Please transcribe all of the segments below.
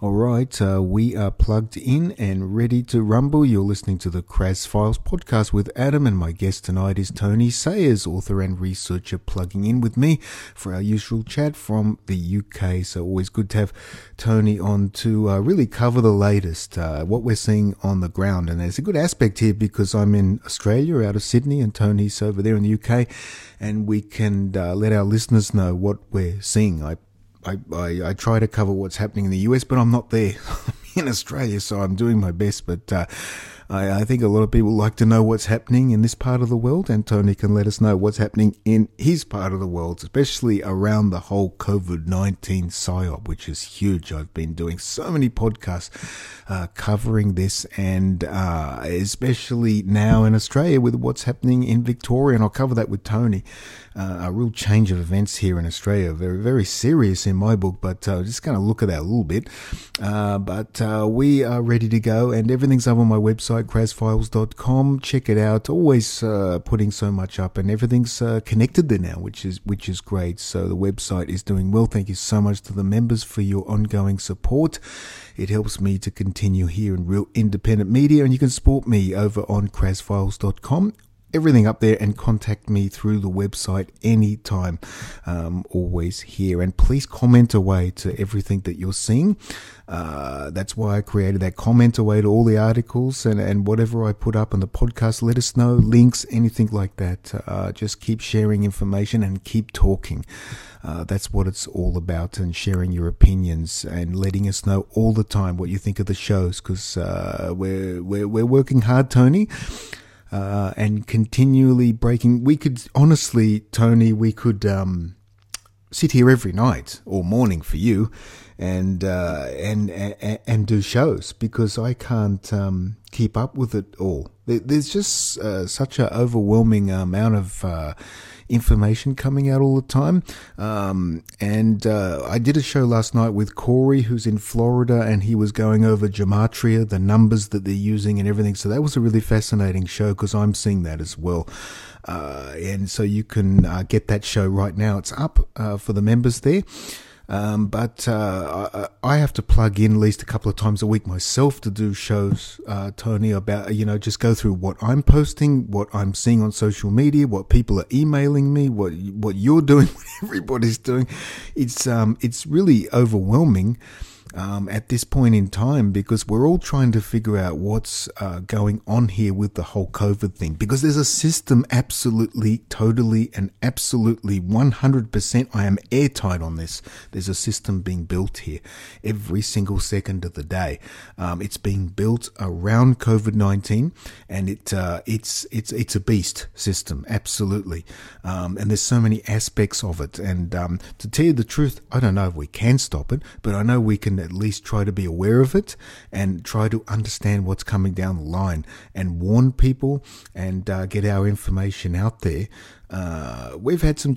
All right, we are plugged in and ready to rumble. You're listening to the Kraz Files podcast with Adam, and my guest tonight is Tony Sayers, author and researcher, plugging in with me for our usual chat from the UK. So always good to have Tony on to really cover the latest, what we're seeing on the ground. And there's a good aspect here because I'm in Australia, out of Sydney, and Tony's over there in the UK, and we can let our listeners know what we're seeing. I try to cover what's happening in the US, but I'm not there. I'm in Australia, so I'm doing my best. But I think a lot of people like to know what's happening in this part of the world, and Tony can let us know what's happening in his part of the world, especially around the whole COVID-19 PSYOP, which is huge. I've been doing so many podcasts covering this, and especially now in Australia with what's happening in Victoria, and I'll cover that with Tony. A real change of events here in Australia, very, very serious in my book, but just going to look at that a little bit. But we are ready to go, and everything's up on my website, krazfiles.com. Check it out. Always putting so much up, and everything's connected there now, which is great. So the website is doing well. Thank you so much to the members for your ongoing support. It helps me to continue here in real independent media, and you can support me over on krazfiles.com. Everything up there, and contact me through the website anytime. Always here, and please comment away to everything that you're seeing. That's why I created that comment away to all the articles and whatever I put up on the podcast. Let us know, links, anything like that. Just keep sharing information and keep talking. That's what it's all about, and sharing your opinions and letting us know all the time what you think of the shows, because we're working hard, Tony. And continually breaking. We could, honestly, Tony, we could sit here every night or morning for you and do shows, because I can't keep up with it all. There's just such an overwhelming amount of information coming out all the time. And I did a show last night with Corey, who's in Florida, and he was going over gematria, the numbers that they're using and everything. So that was a really fascinating show, because I'm seeing that as well. And so you can get that show right now. It's up for the members there. But I have to plug in at least a couple of times a week myself to do shows, Tony, about, just go through what I'm posting, what I'm seeing on social media, what people are emailing me, what you're doing, what everybody's doing. It's really overwhelming at this point in time, because we're all trying to figure out what's going on here with the whole COVID thing, because there's a system absolutely, totally, and absolutely 100%. I am airtight on this. There's a system being built here every single second of the day. It's being built around COVID-19, and it's a beast system, absolutely. And there's so many aspects of it. And to tell you the truth, I don't know if we can stop it, but I know we can at least try to be aware of it and try to understand what's coming down the line and warn people and get our information out there. We've had some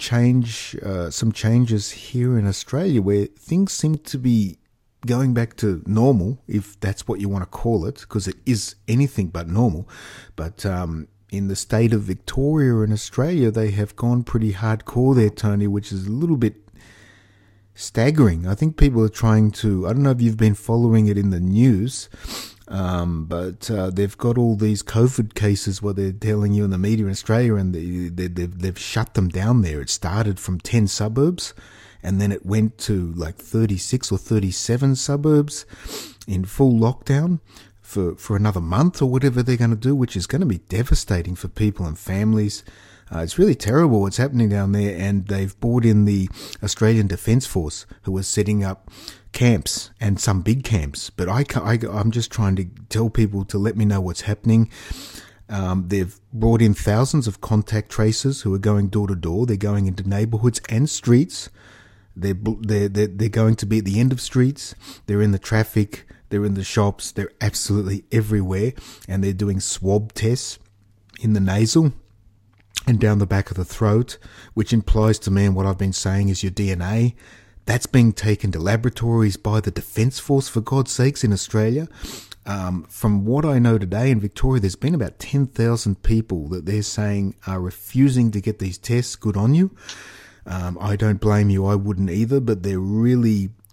changes here in Australia where things seem to be going back to normal, if that's what you want to call it, because it is anything but normal. But in the state of Victoria in Australia, they have gone pretty hardcore there, Tony, which is a little bit staggering. I think people are trying to, I don't know if you've been following it in the news, but they've got all these COVID cases, what they're telling you in the media in Australia, and they've shut them down there. It started from 10 suburbs, and then it went to like 36 or 37 suburbs in full lockdown for another month or whatever they're going to do, which is going to be devastating for people and families. It's really terrible what's happening down there, and they've brought in the Australian Defence Force, who are setting up camps, and some big camps. But I'm just trying to tell people to let me know what's happening. They've brought in thousands of contact tracers who are going door to door. They're going into neighbourhoods and streets. They're going to be at the end of streets. They're in the traffic. They're in the shops. They're absolutely everywhere, and they're doing swab tests in the nasal and down the back of the throat, which implies to me, and what I've been saying is your DNA, that's being taken to laboratories by the Defence Force, for God's sakes, in Australia. From what I know today in Victoria, there's been about 10,000 people that they're saying are refusing to get these tests. Good on you. I don't blame you. I wouldn't either, but they're really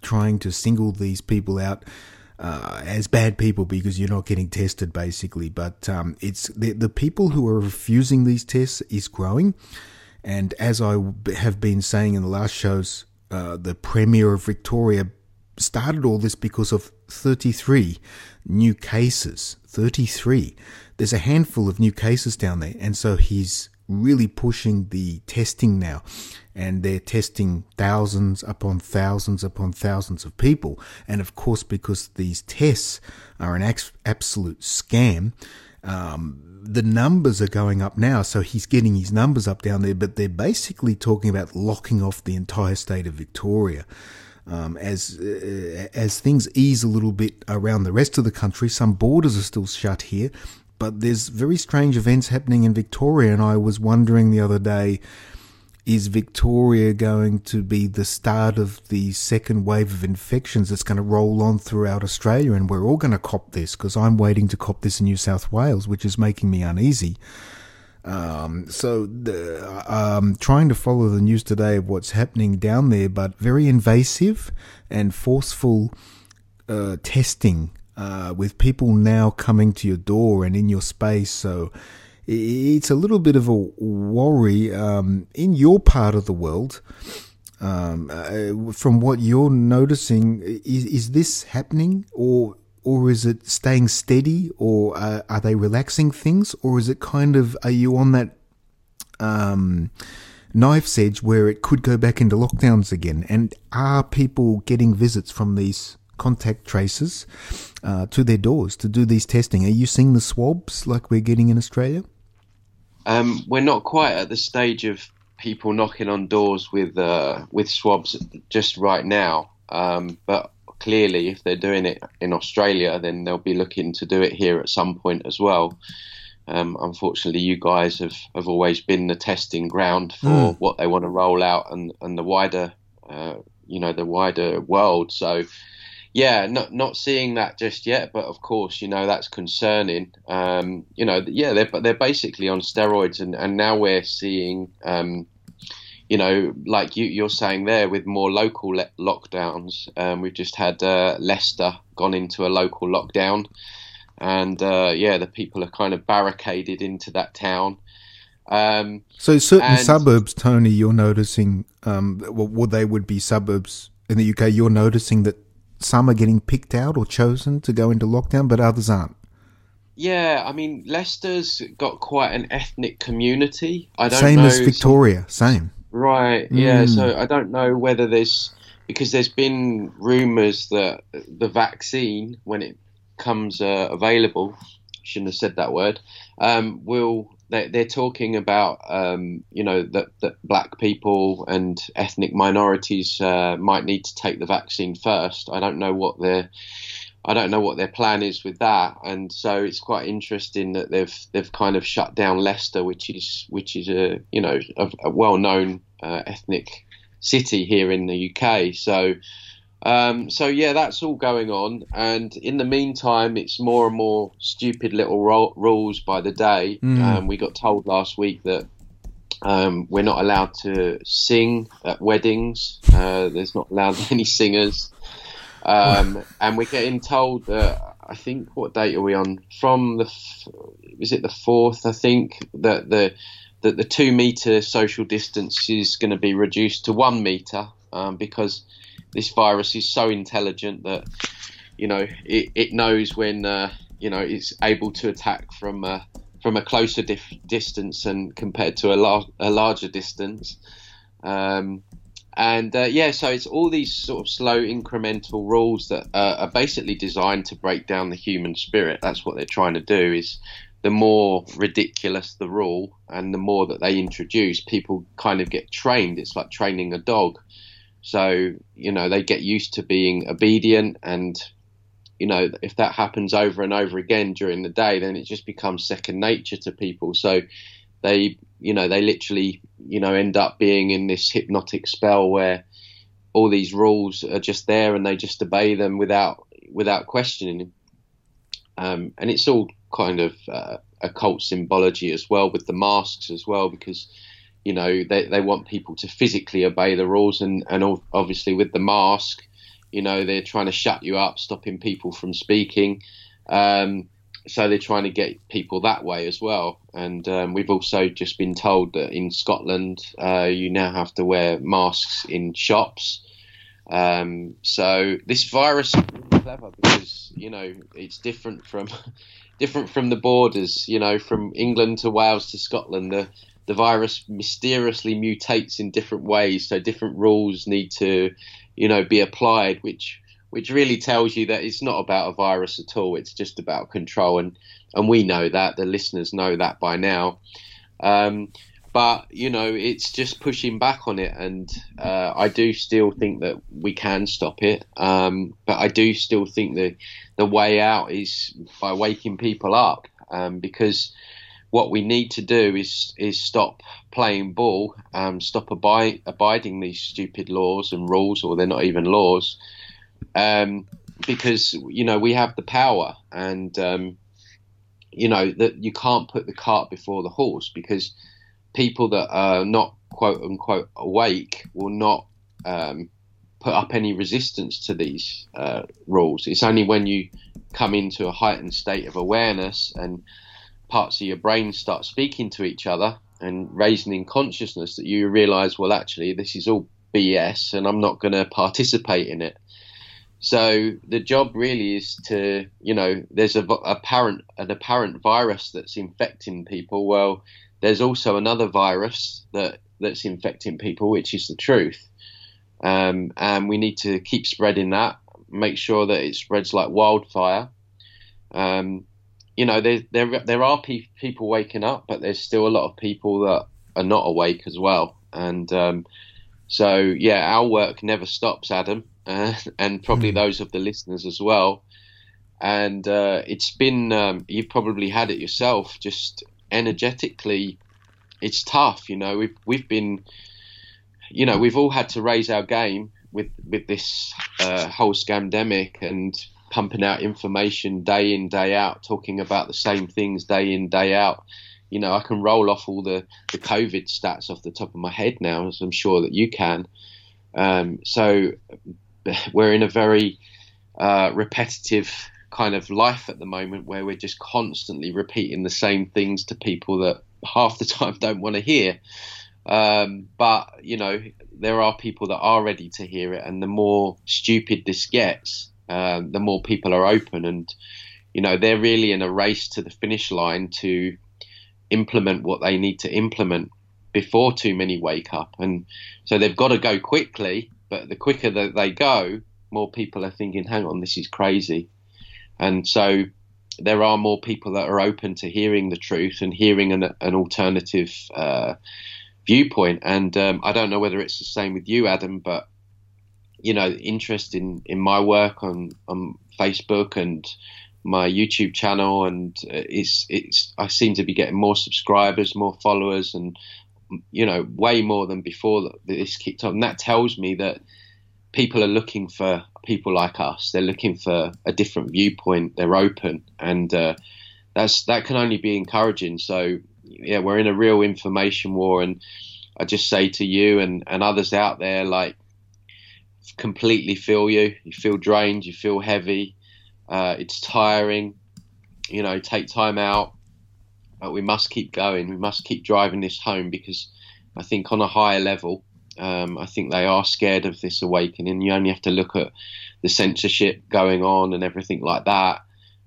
trying to single these people out as bad people because you're not getting tested, basically. But it's the people who are refusing these tests is growing. And as I have been saying in the last shows, the Premier of Victoria started all this because of 33 new cases. 33. There's a handful of new cases down there. And so he's really pushing the testing now. And they're testing thousands upon thousands upon thousands of people. And of course, because these tests are an absolute scam, the numbers are going up now. So he's getting his numbers up down there, but they're basically talking about locking off the entire state of Victoria. As things ease a little bit around the rest of the country, some borders are still shut here, but there's very strange events happening in Victoria. And I was wondering the other day, is Victoria going to be the start of the second wave of infections that's going to roll on throughout Australia? And we're all going to cop this, because I'm waiting to cop this in New South Wales, which is making me uneasy. Trying to follow the news today of what's happening down there, but very invasive and forceful testing with people now coming to your door and in your space. So it's a little bit of a worry in your part of the world. From what you're noticing, is this happening, or is it staying steady, or are they relaxing things, or is it kind of, are you on that knife's edge where it could go back into lockdowns again? And are people getting visits from these contact tracers to their doors to do these testing? Are you seeing the swabs like we're getting in Australia? We're not quite at the stage of people knocking on doors with swabs just right now. But clearly, if they're doing it in Australia, then they'll be looking to do it here at some point as well. Unfortunately, you guys have always been the testing ground for what they want to roll out and the wider, the wider world. So, yeah, not seeing that just yet, but of course, that's concerning. They're basically on steroids, and now we're seeing, like you're saying there, with more local lockdowns. We've just had Leicester gone into a local lockdown, and the people are kind of barricaded into that town. So certain suburbs, Tony, you're noticing, what they would be suburbs in the UK, you're noticing that some are getting picked out or chosen to go into lockdown, but others aren't. Yeah, I mean, Leicester's got quite an ethnic community. Same as Victoria, same. Right, yeah, so I don't know whether because there's been rumours that the vaccine, when it comes available, shouldn't have said that word, they're talking about, that black people and ethnic minorities might need to take the vaccine first. I don't know what their plan is with that, and so it's quite interesting that they've kind of shut down Leicester, which is a well-known ethnic city here in the UK. So that's all going on, and in the meantime, it's more and more stupid little rules by the day. We got told last week that we're not allowed to sing at weddings. There's not allowed any singers. And we're getting told that, I think, what date are we on? From is it the 4th? I think that the 2 meter social distance is going to be reduced to 1 meter because this virus is so intelligent that it knows when it's able to attack from a closer distance and compared to a larger distance. So it's all these sort of slow incremental rules that are basically designed to break down the human spirit. That's what they're trying to do. Is the more ridiculous the rule and the more that they introduce, people kind of get trained. It's like training a dog. So, they get used to being obedient, and, if that happens over and over again during the day, then it just becomes second nature to people. So they literally, end up being in this hypnotic spell where all these rules are just there and they just obey them without questioning. And it's all kind of occult symbology as well, with the masks as well, because, they want people to physically obey the rules. And obviously with the mask, They're trying to shut you up, stopping people from speaking. So they're trying to get people that way as well. And we've also just been told that in Scotland, you now have to wear masks in shops. So this virus is really clever because, it's different from the borders, from England to Wales to Scotland. The virus mysteriously mutates in different ways. So different rules need to, be applied, which really tells you that it's not about a virus at all. It's just about control. And we know that, the listeners know that by now. But, it's just pushing back on it. And I do still think that we can stop it. But I do still think that the way out is by waking people up. Because what we need to do is stop playing ball, stop abiding these stupid laws and rules, or they're not even laws. Because, we have the power, and, that you can't put the cart before the horse, because people that are not quote unquote awake will not put up any resistance to these rules. It's only when you come into a heightened state of awareness and parts of your brain start speaking to each other and raising in consciousness that you realize, well, actually, this is all BS and I'm not going to participate in it. So the job really is to, there's an apparent virus that's infecting people. Well, there's also another virus that's infecting people, which is the truth. And we need to keep spreading that, make sure that it spreads like wildfire. There are people waking up, but there's still a lot of people that are not awake as well. And our work never stops, Adam. And probably those of the listeners as well. And it's been, you've probably had it yourself, just energetically, it's tough. We've been, we've all had to raise our game with this whole scamdemic and pumping out information day in, day out, talking about the same things day in, day out. I can roll off all the COVID stats off the top of my head now, as I'm sure that you can. So we're in a very repetitive kind of life at the moment, where we're just constantly repeating the same things to people that half the time don't want to hear. But there are people that are ready to hear it, and the more stupid this gets, the more people are open, and they're really in a race to the finish line to implement what they need to implement before too many wake up. And so they've got to go quickly, but the quicker that they go, more people are thinking, hang on, this is crazy. And so there are more people that are open to hearing the truth and hearing an alternative viewpoint. And I don't know whether it's the same with you, Adam, but interest in my work on Facebook and my YouTube channel, and I seem to be getting more subscribers, more followers, and way more than before this kicked off. And that tells me that people are looking for people like us. They're looking for a different viewpoint. They're open, and that can only be encouraging. So yeah, we're in a real information war, and I just say to you and others out there, like, completely feel you. You feel drained. You feel heavy. It's tiring. Take time out. But we must keep going. We must keep driving this home, because I think on a higher level, I think they are scared of this awakening. You only have to look at the censorship going on and everything like that.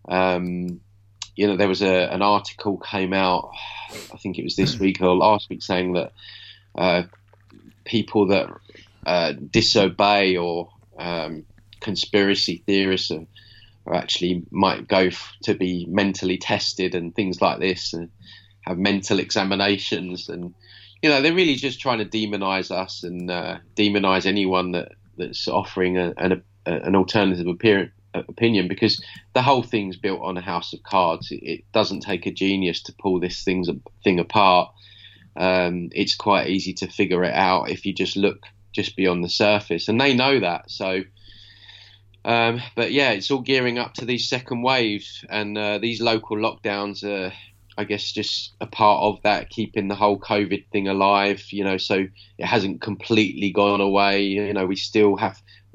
There was an article came out, I think it was this week or last week, saying that people that disobey or conspiracy theorists are actually might go to be mentally tested and things like this, and have mental examinations. And they're really just trying to demonize us and demonize anyone that's offering an alternative opinion, because the whole thing's built on a house of cards. It doesn't take a genius to pull this thing apart. It's quite easy to figure it out if you just look just beyond the surface, and they know that. So but yeah, it's all gearing up to these second waves, and these local lockdowns are, I guess, just a part of that, keeping the whole COVID thing alive, so it hasn't completely gone away. We still have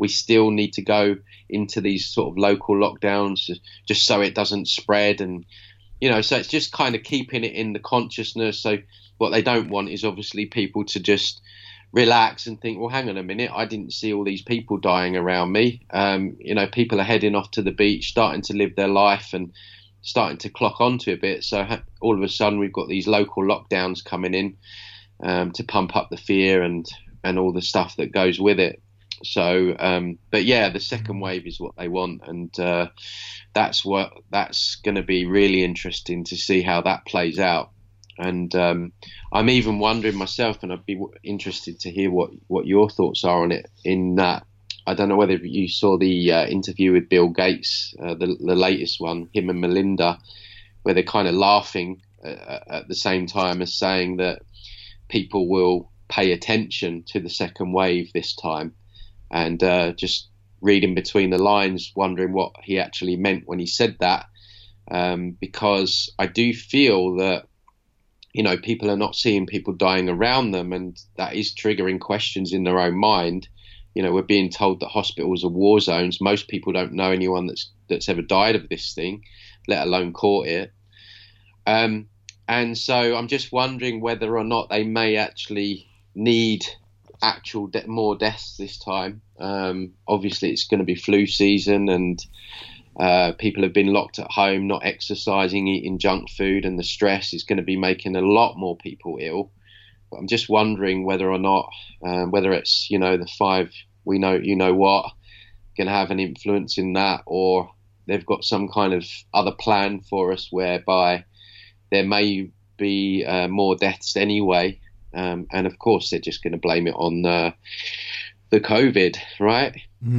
we still need to go into these sort of local lockdowns just so it doesn't spread. And, so it's just kind of keeping it in the consciousness. So what they don't want is obviously people to just relax and think, well, hang on a minute, I didn't see all these people dying around me. People are heading off to the beach, starting to live their life and starting to clock onto a bit. So all of a sudden we've got these local lockdowns coming in to pump up the fear and all the stuff that goes with it. So, but yeah, the second wave is what they want. And that's going to be really interesting to see how that plays out. And I'm even wondering myself, and I'd be interested to hear what your thoughts are on it, in that I don't know whether you saw the interview with Bill Gates, the latest one, him and Melinda, where they're kind of laughing at the same time as saying that people will pay attention to the second wave this time, and just reading between the lines, wondering what he actually meant when he said that, because I do feel that people are not seeing people dying around them, and that is triggering questions in their own mind. We're being told that hospitals are war zones. Most people don't know anyone that's ever died of this thing, let alone caught it. And so I'm just wondering whether or not they may actually need more deaths this time. Obviously, it's going to be flu season, and people have been locked at home, not exercising, eating junk food, and the stress is going to be making a lot more people ill. But I'm just wondering whether or not, whether it's, the 5 we know, going to have an influence in that, or they've got some kind of other plan for us whereby there may be more deaths anyway. And of course, they're just going to blame it on the COVID, right?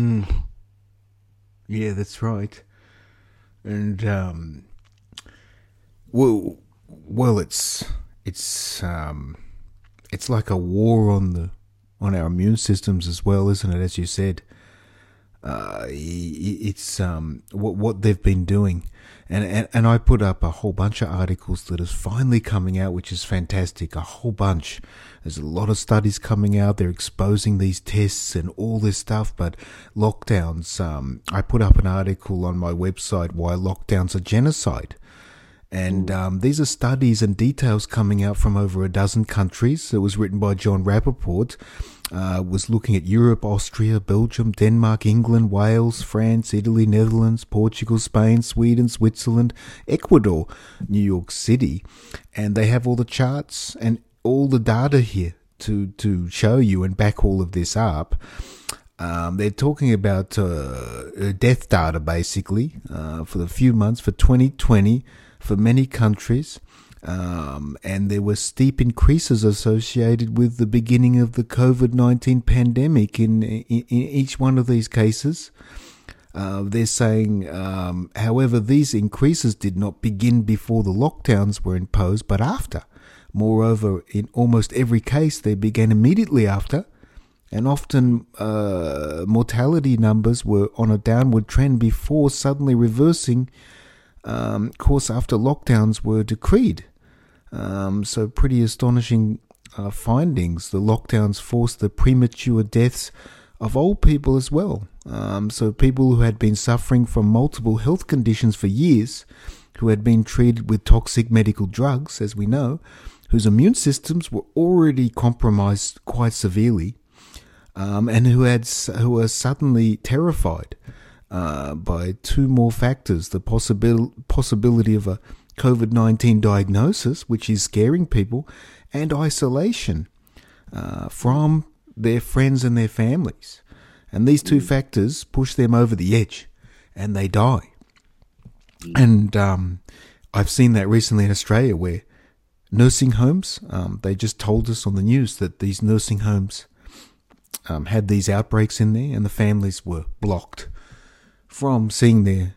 Yeah, that's right. And well, it's like a war on our immune systems as well, isn't it? As you said, it's what they've been doing, and I put up a whole bunch of articles that is finally coming out, which is fantastic. A whole bunch. There's a lot of studies coming out. They're exposing these tests and all this stuff. But lockdowns, I put up an article on my website, Why Lockdowns Are Genocide. And these are studies and details coming out from over a dozen countries. It was written by John Rappaport. Was looking at Europe, Austria, Belgium, Denmark, England, Wales, France, Italy, Netherlands, Portugal, Spain, Sweden, Switzerland, Ecuador, New York City. And they have all the charts and all the data here to show you and back all of this up. They're talking about death data, basically, for the few months, for 2020, for many countries. And there were steep increases associated with the beginning of the COVID-19 pandemic in each one of these cases. They're saying, however, these increases did not begin before the lockdowns were imposed, but after. Moreover, in almost every case, they began immediately after, and often mortality numbers were on a downward trend before suddenly reversing course after lockdowns were decreed. So pretty astonishing findings. The lockdowns forced the premature deaths of old people as well. So people who had been suffering from multiple health conditions for years, who had been treated with toxic medical drugs, as we know, whose immune systems were already compromised quite severely, and who were suddenly terrified by two more factors: the possibility of a COVID-19 diagnosis, which is scaring people, and isolation from their friends and their families. And these two factors push them over the edge, and they die. And I've seen that recently in Australia, where nursing homes, they just told us on the news that these nursing homes had these outbreaks in there, and the families were blocked from seeing their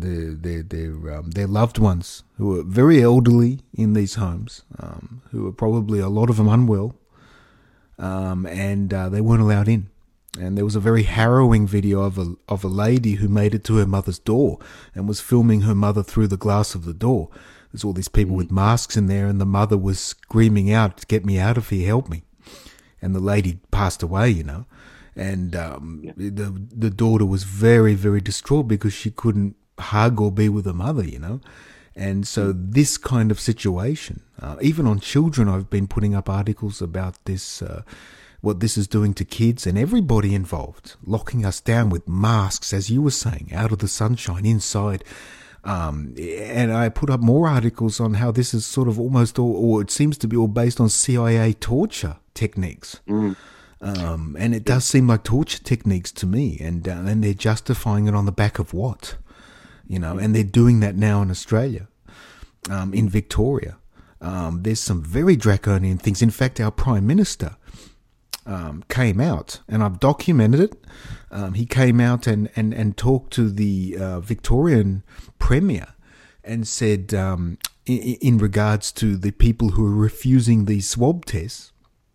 loved ones who were very elderly in these homes, who were probably a lot of them unwell, and they weren't allowed in. And there was a very harrowing video of a lady who made it to her mother's door and was filming her mother through the glass of the door. There's all these people with masks in there, and the mother was screaming out, "Get me out of here, help me." And the lady passed away, And the daughter was very, very distraught because she couldn't hug or be with her mother, you know. And so this kind of situation, even on children, I've been putting up articles about this, what this is doing to kids and everybody involved, locking us down with masks, as you were saying, out of the sunshine, inside. And I put up more articles on how this is sort of almost all, or it seems to be all based on CIA torture techniques. And it does seem like torture techniques to me, and they're justifying it on the back of what? You know, and they're doing that now in Australia, in Victoria. There's some very draconian things. In fact, our Prime Minister came out, and I've documented it. He came out and talked to the Victorian Premier and said, in regards to the people who are refusing these swab tests,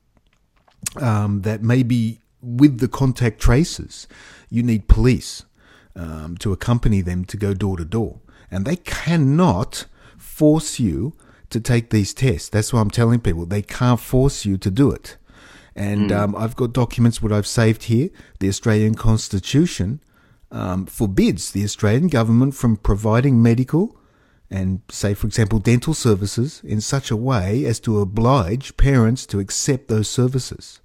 that maybe with the contact tracers, you need police to accompany them to go door to door. And they cannot force you to take these tests. That's what I'm telling people. They can't force you to do it. And I've got documents what I've saved here. The Australian Constitution forbids the Australian government from providing medical and, say, for example, dental services in such a way as to oblige parents to accept those services.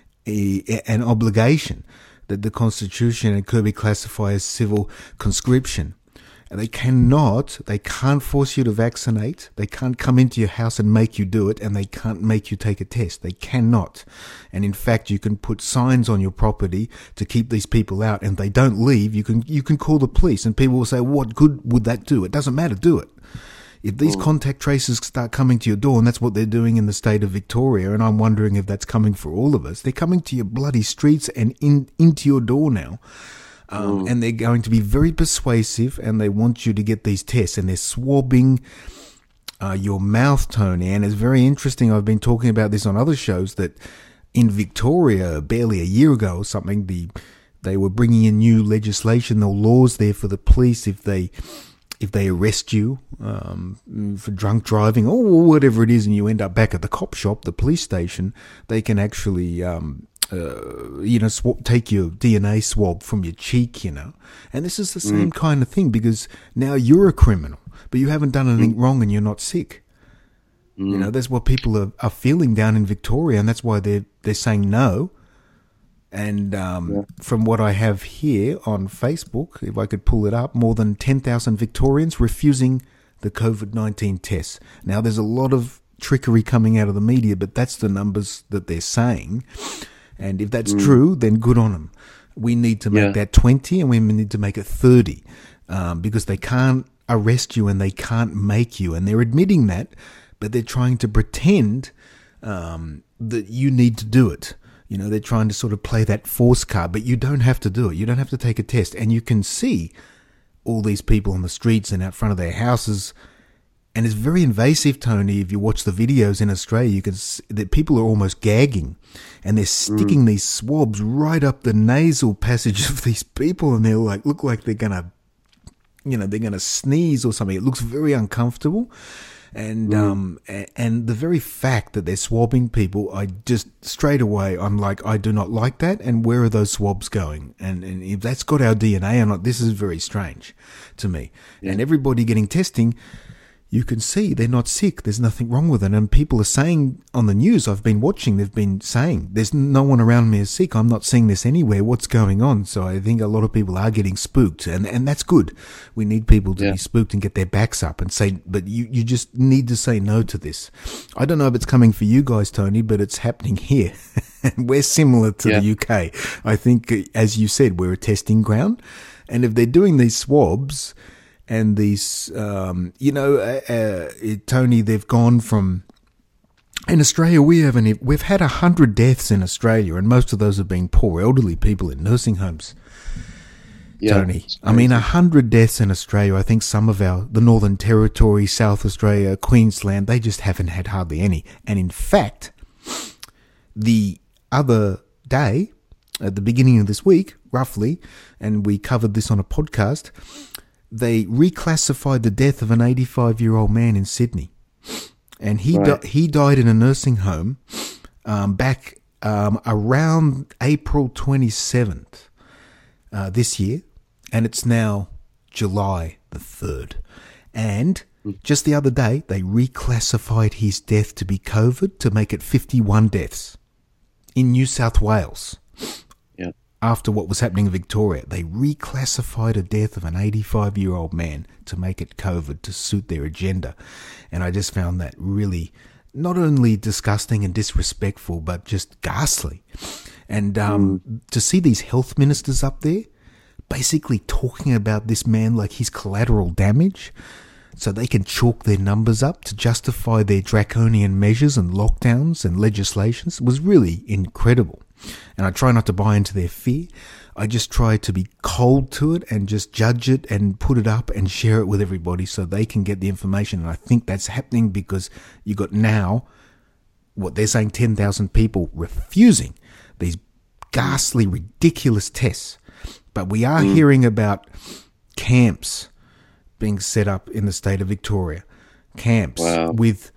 An obligation that the Constitution and Kirby classify as civil conscription. And they can't force you to vaccinate. They can't come into your house and make you do it, and they can't make you take a test. They cannot. And in fact, you can put signs on your property to keep these people out, and they don't leave. You can call the police, and people will say, what good would that do? It doesn't matter, do it. If these contact tracers start coming to your door, and that's what they're doing in the state of Victoria, and I'm wondering if that's coming for all of us, they're coming to your bloody streets and into your door now. And they're going to be very persuasive, and they want you to get these tests, and they're swabbing your mouth, Tony. And it's very interesting. I've been talking about this on other shows that in Victoria, barely a year ago or something, they were bringing in new legislation or laws there for the police if they arrest you for drunk driving or whatever it is, and you end up back at the cop shop, the police station, they can actually take your DNA swab from your cheek, you know. And this is the same kind of thing, because now you're a criminal, but you haven't done anything wrong and you're not sick. You know, that's what people are feeling down in Victoria, and that's why they're saying no. And from what I have here on Facebook, if I could pull it up, more than 10,000 Victorians refusing the COVID-19 tests. Now, there's a lot of trickery coming out of the media, but that's the numbers that they're saying. And if that's true, then good on them. We need to make that 20, and we need to make it 30, because they can't arrest you and they can't make you. And they're admitting that, but they're trying to pretend that you need to do it. You know, they're trying to sort of play that force card, but you don't have to do it. You don't have to take a test. And you can see all these people on the streets and out front of their houses. And it's very invasive, Tony. If you watch the videos in Australia, you can see that people are almost gagging, and they're sticking these swabs right up the nasal passage of these people, and they're like, look like they're going to sneeze or something. It looks very uncomfortable. And the very fact that they're swabbing people, I just straight away, I'm like, I do not like that. And where are those swabs going? And if that's got our DNA or not, this is very strange to me. Yeah. And everybody getting testing, you can see they're not sick. There's nothing wrong with it. And people are saying on the news, I've been watching, they've been saying, there's no one around me is sick. I'm not seeing this anywhere. What's going on? So I think a lot of people are getting spooked, and that's good. We need people to be spooked and get their backs up and say, but you just need to say no to this. I don't know if it's coming for you guys, Tony, but it's happening here. We're similar to the UK. I think, as you said, we're a testing ground. And if they're doing these swabs, and these, Tony, they've gone from, in Australia, we've had 100 deaths in Australia, and most of those have been poor elderly people in nursing homes. Yeah, Tony, I mean, 100 deaths in Australia. I think some of the Northern Territory, South Australia, Queensland, they just haven't had hardly any. And in fact, the other day, at the beginning of this week, roughly, and we covered this on a podcast, they reclassified the death of an 85-year-old man in Sydney. And he died in a nursing home back around April 27th this year, and it's now July the 3rd. And just the other day, they reclassified his death to be COVID to make it 51 deaths in New South Wales. Yeah. After what was happening in Victoria, they reclassified a death of an 85-year-old man to make it COVID to suit their agenda. And I just found that really not only disgusting and disrespectful, but just ghastly. And to see these health ministers up there basically talking about this man like he's collateral damage, so they can chalk their numbers up to justify their draconian measures and lockdowns and legislations, was really incredible. And I try not to buy into their fear. I just try to be cold to it and just judge it and put it up and share it with everybody so they can get the information. And I think that's happening because you got now, what they're saying, 10,000 people refusing these ghastly, ridiculous tests. But we are hearing about camps being set up in the state of Victoria. Camps with...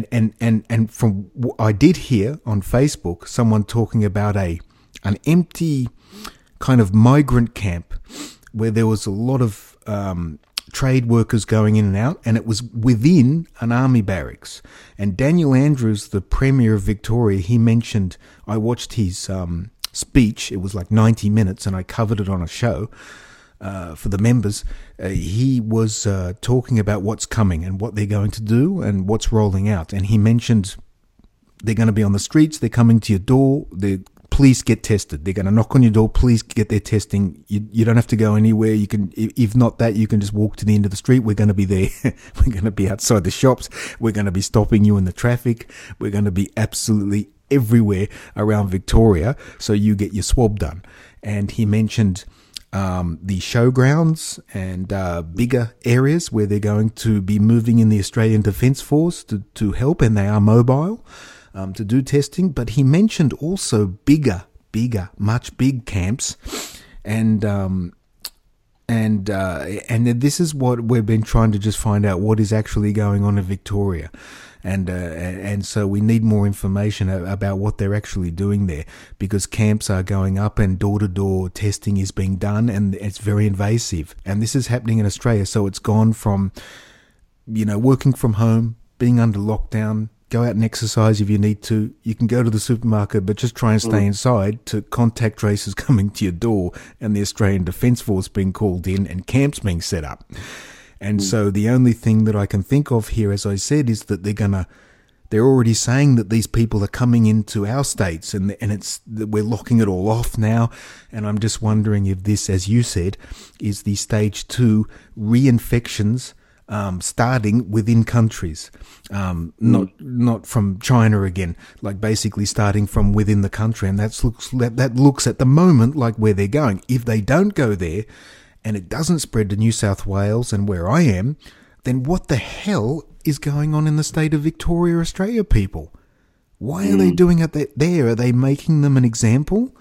And from what I did hear on Facebook, someone talking about an empty kind of migrant camp where there was a lot of trade workers going in and out, and it was within an army barracks. And Daniel Andrews, the Premier of Victoria, he mentioned, I watched his speech, it was like 90 minutes, and I covered it on a show for the members. He was talking about what's coming and what they're going to do and what's rolling out. And he mentioned they're going to be on the streets, they're coming to your door, please get tested. They're going to knock on your door, please get their testing. You don't have to go anywhere. You can, if not that, you can just walk to the end of the street. We're going to be there. We're going to be outside the shops. We're going to be stopping you in the traffic. We're going to be absolutely everywhere around Victoria so you get your swab done. And he mentioned the showgrounds and bigger areas where they're going to be moving in the Australian Defence Force to help, and they are mobile to do testing. But he mentioned also bigger, much big camps, and this is what we've been trying to just find out, what is actually going on in Victoria. And so we need more information about what they're actually doing there, because camps are going up and door-to-door testing is being done, and it's very invasive. And this is happening in Australia. So it's gone from, working from home, being under lockdown, go out and exercise if you need to. You can go to the supermarket, but just try and stay inside, to contact tracers coming to your door and the Australian Defence Force being called in and camps being set up. And so the only thing that I can think of here, as I said, is that they're already saying that these people are coming into our states, and we're locking it all off now. And I'm just wondering if this, as you said, is the stage 2 reinfections starting within countries, not from China again, like basically starting from within the country. And that looks at the moment like where they're going. If they don't go there, and it doesn't spread to New South Wales and where I am, then what the hell is going on in the state of Victoria, Australia, people? Why are they doing it there? Are they making them an example?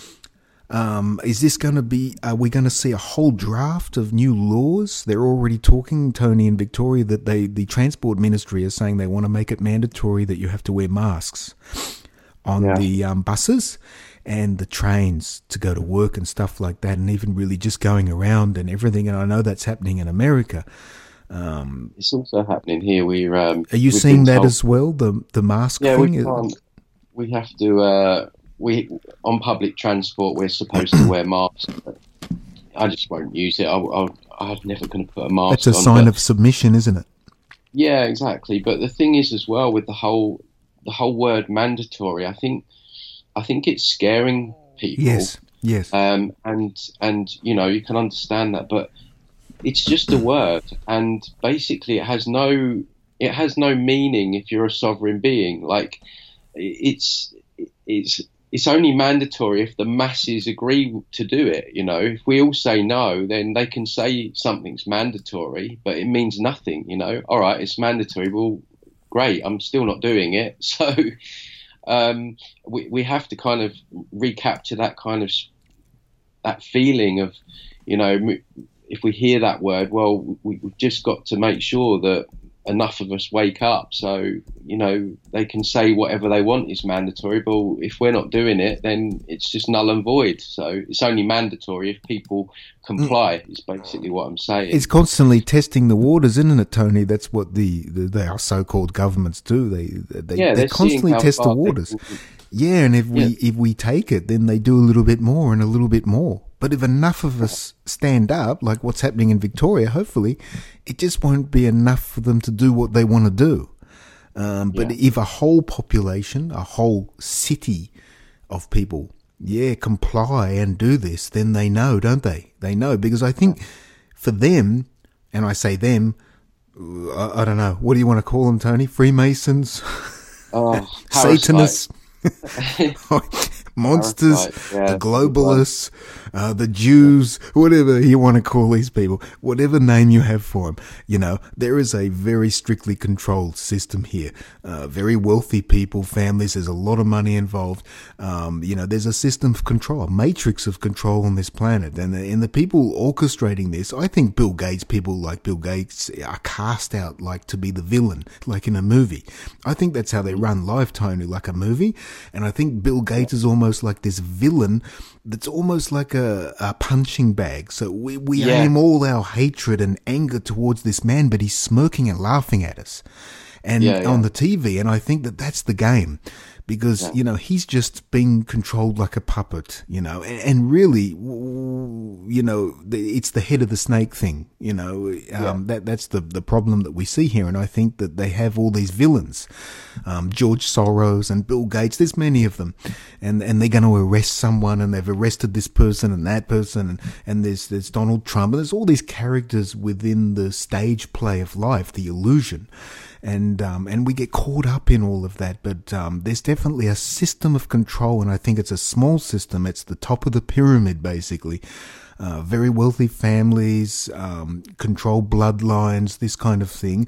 Is this going to be, are we going to see a whole draft of new laws? They're already talking, Tony, in Victoria, that the Transport Ministry is saying they want to make it mandatory that you have to wear masks on the buses and the trains to go to work and stuff like that, and even really just going around and everything. And I know that's happening in America. It's also happening here. Are you seeing that as well? The mask thing? We have to. On public transport, we're supposed to wear masks. But I just won't use it. I'm never going to put a mask on. That's a sign of submission, isn't it? Yeah, exactly. But the thing is, as well, with the whole word mandatory, I think it's scaring people. Yes. And you can understand that, but it's just a word, and basically it has no meaning if you're a sovereign being. Like, it's only mandatory if the masses agree to do it. If we all say no, then they can say something's mandatory, but it means nothing. All right, it's mandatory. Well, great. I'm still not doing it. So we have to kind of recapture that kind of that feeling of, if we hear that word, well, we've just got to make sure that enough of us wake up. So, they can say whatever they want is mandatory, but if we're not doing it, then it's just null and void. So it's only mandatory if people comply, is basically what I'm saying. It's constantly testing the waters, isn't it, Tony? That's what our so-called governments do. They constantly test the waters. Yeah, and if we take it, then they do a little bit more and a little bit more. But if enough of us stand up, like what's happening in Victoria, hopefully, it just won't be enough for them to do what they want to do. But if a whole population, a whole city of people, comply and do this, then they know, don't they? They know, because I think for them, and I say them, I don't know, what do you want to call them, Tony? Freemasons? Satanists? Monsters, the globalists, the Jews, whatever you want to call these people, whatever name you have for them, there is a very strictly controlled system here. Very wealthy people, families, there's a lot of money involved. There's a system of control, a matrix of control on this planet. And the people orchestrating this, I think people like Bill Gates are cast out like to be the villain, like in a movie. I think that's how they run life, Tony, like a movie. And I think Bill Gates is almost like this villain that's almost like a punching bag. So we aim all our hatred and anger towards this man, but he's smirking and laughing at us and on the TV. And I think that's the game. Because, he's just being controlled like a puppet, and really, it's the head of the snake thing, that's the problem that we see here. And I think that they have all these villains, George Soros and Bill Gates, there's many of them, and they're going to arrest someone, and they've arrested this person and that person, and there's Donald Trump, and there's all these characters within the stage play of life, the illusion. And we get caught up in all of that, but there's definitely a system of control, and I think it's a small system. It's the top of the pyramid, basically. Very wealthy families, control bloodlines, this kind of thing.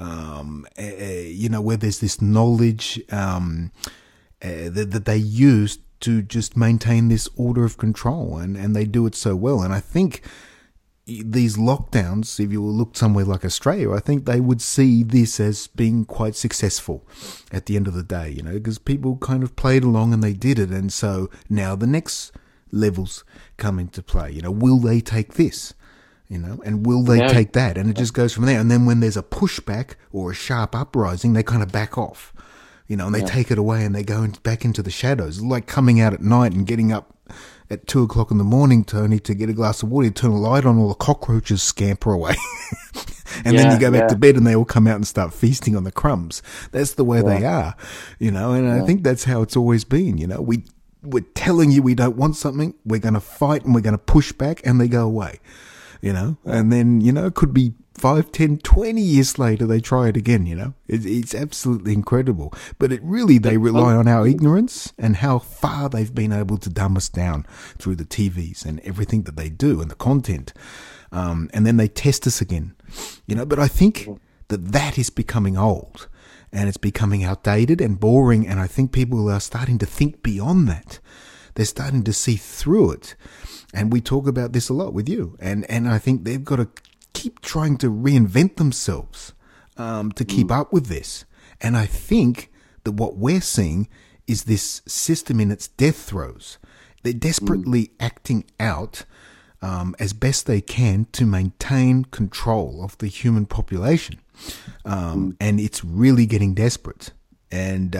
Where there's this knowledge that they use to just maintain this order of control, and they do it so well. And I think these lockdowns, if you look somewhere like Australia, I think they would see this as being quite successful at the end of the day, because people kind of played along and they did it. And so now the next levels come into play. Will they take this? And will they take that? And it just goes from there. And then when there's a pushback or a sharp uprising, they kind of back off, and they take it away and they go back into the shadows. It's like coming out at night and getting up at 2 o'clock in the morning, Tony, to get a glass of water. You turn a light on, all the cockroaches scamper away. And then you go back to bed and they all come out and start feasting on the crumbs. That's the way they are, and I think that's how it's always been. We're telling you we don't want something, we're going to fight and we're going to push back, and they go away, and then, it could be 5, 10, 20 years later, they try it again, It's absolutely incredible. But they rely on our ignorance and how far they've been able to dumb us down through the TVs and everything that they do and the content. And then they test us again, But I think that is becoming old and it's becoming outdated and boring. And I think people are starting to think beyond that. They're starting to see through it. And we talk about this a lot with you. And I think they've got to keep trying to reinvent themselves to keep up with this. And I think that what we're seeing is this system in its death throes. They're desperately acting out as best they can to maintain control of the human population. And it's really getting desperate. And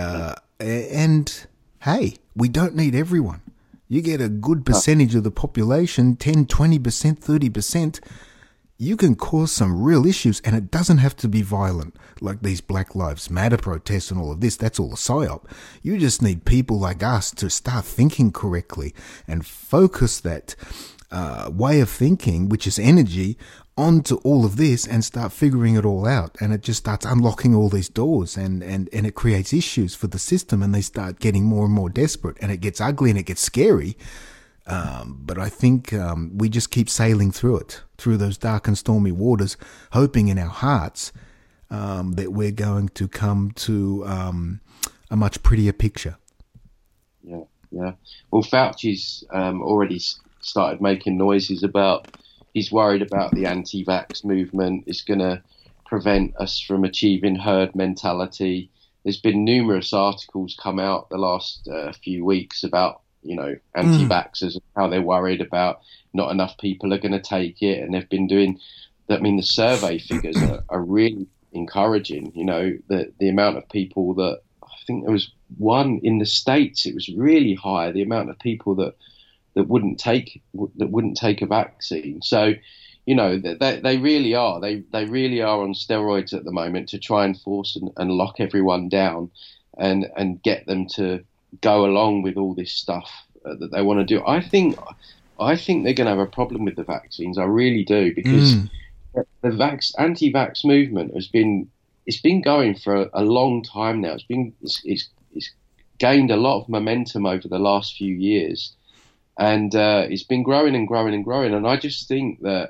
hey, we don't need everyone. You get a good percentage of the population, 10, 20%, 30%, you can cause some real issues, and it doesn't have to be violent, like these Black Lives Matter protests and all of this. That's all a psyop. You just need people like us to start thinking correctly and focus that way of thinking, which is energy, onto all of this and start figuring it all out. And it just starts unlocking all these doors, and it creates issues for the system, and they start getting more and more desperate, and it gets ugly and it gets scary. But I think we just keep sailing through it, through those dark and stormy waters, hoping in our hearts that we're going to come to a much prettier picture. Yeah. Well, Fauci's already started making noises about, he's worried about the anti-vax movement is going to prevent us from achieving herd mentality. There's been numerous articles come out the last few weeks about, anti-vaxxers and how they're worried about not enough people are going to take it. And they've been doing, the survey figures are really encouraging. The amount of people that, I think there was one in the States, it was really high, the amount of people that wouldn't take a vaccine. So, they really are. They really are on steroids at the moment to try and force and lock everyone down and get them to go along with all this stuff that they want to do. I think they're going to have a problem with the vaccines. I really do, because the anti-vax movement it's been going for a long time now. It's gained a lot of momentum over the last few years. And it's been growing and growing and growing. And I just think that,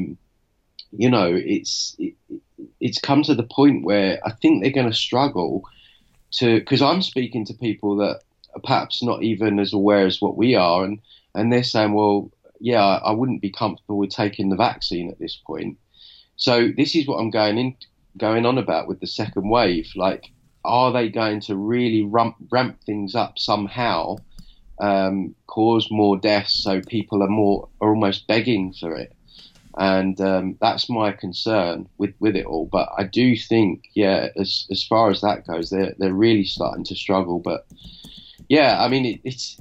it's come to the point where I think they're going to struggle because I'm speaking to people that are perhaps not even as aware as what we are. And they're saying, well, yeah, I wouldn't be comfortable with taking the vaccine at this point. So this is what I'm going on about with the second wave. Like, are they going to really ramp things up somehow? Cause more deaths, so people are almost begging for it, and that's my concern with it all. But I do think, as far as that goes, they're really starting to struggle. But yeah, I mean, it's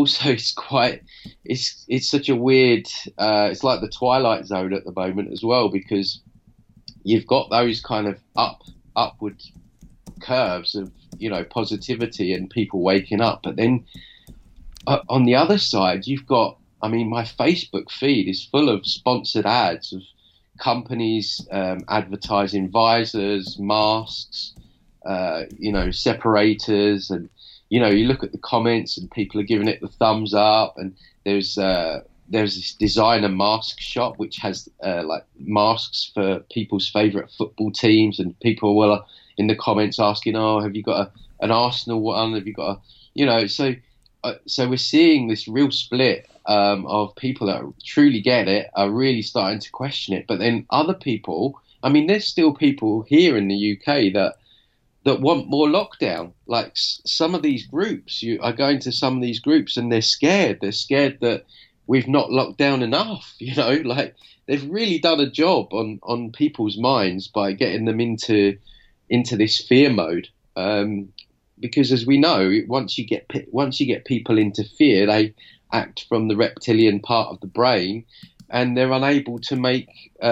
such a weird. It's like the Twilight Zone at the moment as well, because you've got those kind of upward curves of positivity and people waking up, but then. On the other side, you've got, my Facebook feed is full of sponsored ads of companies advertising visors, masks, separators. And, you look at the comments and people are giving it the thumbs up. And there's this designer mask shop which has like masks for people's favourite football teams. And people were in the comments asking, oh, have you got an Arsenal one? Have you got So we're seeing this real split of people that truly get it are really starting to question it. But then other people, there's still people here in the UK that want more lockdown. Like some of these groups, you are going to some of these groups and they're scared. They're scared that we've not locked down enough. Like they've really done a job on people's minds by getting them into this fear mode. Because as we know, once you get people into fear, they act from the reptilian part of the brain, and they're unable to make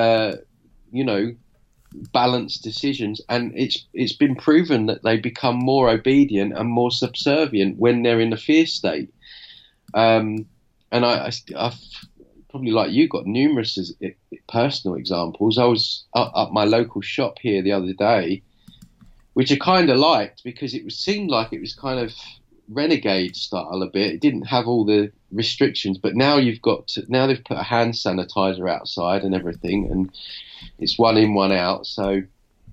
balanced decisions. And it's been proven that they become more obedient and more subservient when they're in a fear state. And I've probably, like you, got numerous personal examples. I was up my local shop here the other day, which I kind of liked because it seemed like it was kind of renegade style a bit. It didn't have all the restrictions, but now they've put a hand sanitizer outside and everything, and it's one in, one out. So,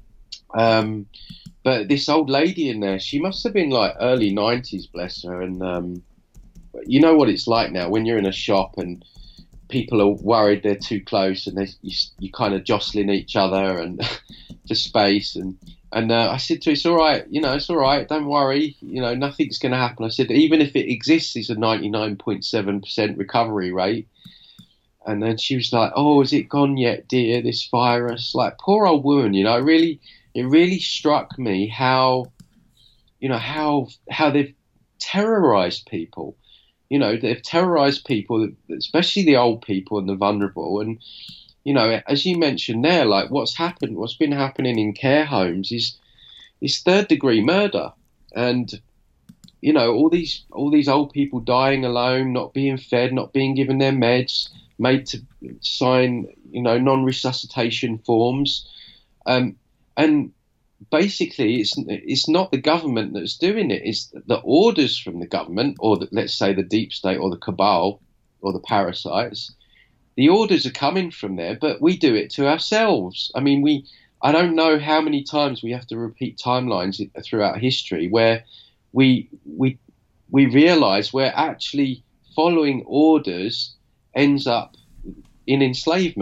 but this old lady in there, she must have been like early 90s, bless her. And you know what it's like now when you're in a shop and people are worried they're too close and you kind of jostling each other and for space. And I said to her, it's all right, it's all right, don't worry, nothing's going to happen. I said, even if it exists, it's a 99.7% recovery rate. And then she was like, oh, has it gone yet, dear, this virus? Like, poor old woman, it really struck me how they've terrorized people. They've terrorized people, especially the old people and the vulnerable. And, as you mentioned there, like what's been happening in care homes is third degree murder. And, all these old people dying alone, not being fed, not being given their meds, made to sign, non-resuscitation forms. And basically it's not the government that's doing it. It's the orders from the government, or let's say the deep state or the cabal or the parasites. The orders are coming from there, but we do it to ourselves. I don't know how many times we have to repeat timelines throughout history where we realize we're actually following orders ends up in enslavement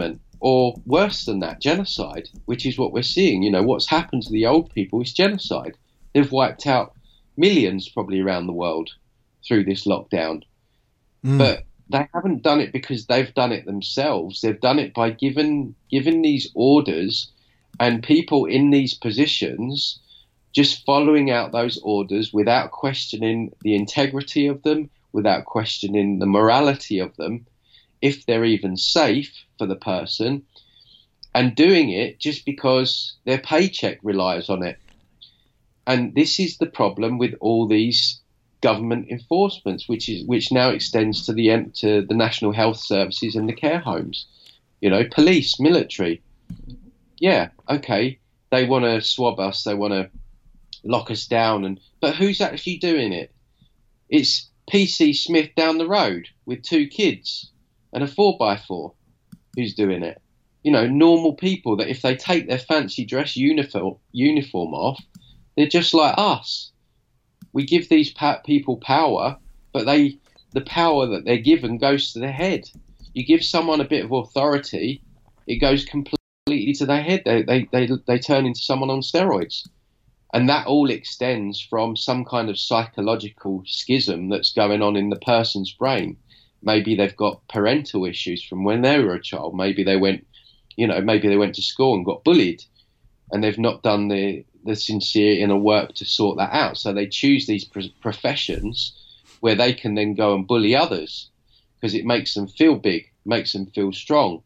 or worse than that, genocide, which is what we're seeing. You know, what's happened to the old people is genocide. They've wiped out millions probably around the world through this lockdown. But they haven't done it because they've done it themselves. They've done it by given these orders, and people in these positions just following out those orders without questioning the integrity of them, without questioning the morality of them, if they're even safe for the person, and doing it just because their paycheck relies on it. And this is the problem with all these government enforcements, which now extends to the National Health Services and the care homes. You know, police, military. Yeah, okay, they want to swab us, they want to lock us down, but who's actually doing it? It's PC Smith down the road with 2 kids and a 4x4 who's doing it. You know, normal people that if they take their fancy dress uniform off, they're just like us. We give these people power, but the power that they're given goes to their head. You give someone a bit of authority, it goes completely to their head. They turn into someone on steroids. And that all extends from some kind of psychological schism that's going on in the person's brain. Maybe they've got parental issues from when they were a child. Maybe they went to school and got bullied, and they've not done the sincere inner work to sort that out. So they choose these professions where they can then go and bully others because it makes them feel big, makes them feel strong.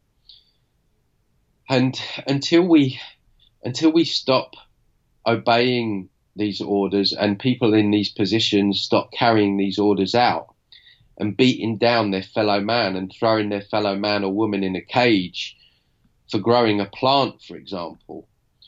And until we stop obeying these orders and people in these positions stop carrying these orders out and beating down their fellow man and throwing their fellow man or woman in a cage for growing a plant, for example,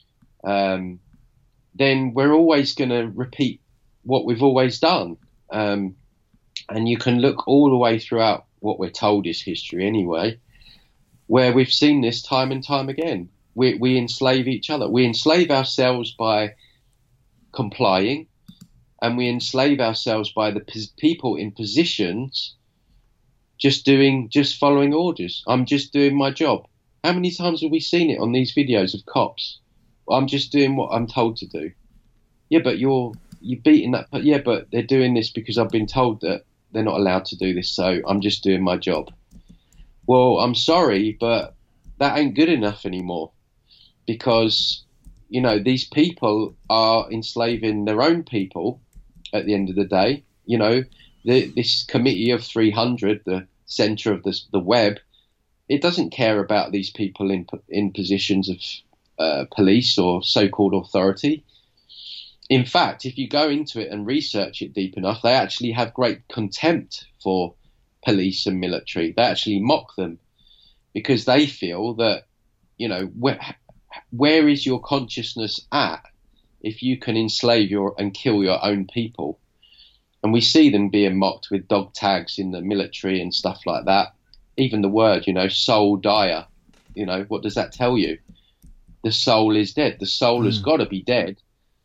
then we're always going to repeat what we've always done. And you can look all the way throughout what we're told is history anyway, where we've seen this time and time again. We enslave each other. We enslave ourselves by complying, and we enslave ourselves by the people in positions just following orders. I'm just doing my job. How many times have we seen it on these videos of cops? I'm just doing what I'm told to do. Yeah, but you're beating that. Yeah, but they're doing this because I've been told that they're not allowed to do this, so I'm just doing my job. Well, I'm sorry, but that ain't good enough anymore, because, you know, these people are enslaving their own people at the end of the day. You know, this committee of 300, the centre of the web, it doesn't care about these people in positions of police or so-called authority. In fact, if you go into it and research it deep enough, they actually have great contempt for police and military. They actually mock them because they feel that, you know, where is your consciousness at if you can enslave and kill your own people? And we see them being mocked with dog tags in the military and stuff like that. Even the word, you know, soul dire, you know, what does that tell you? The soul is dead. The soul has got to be dead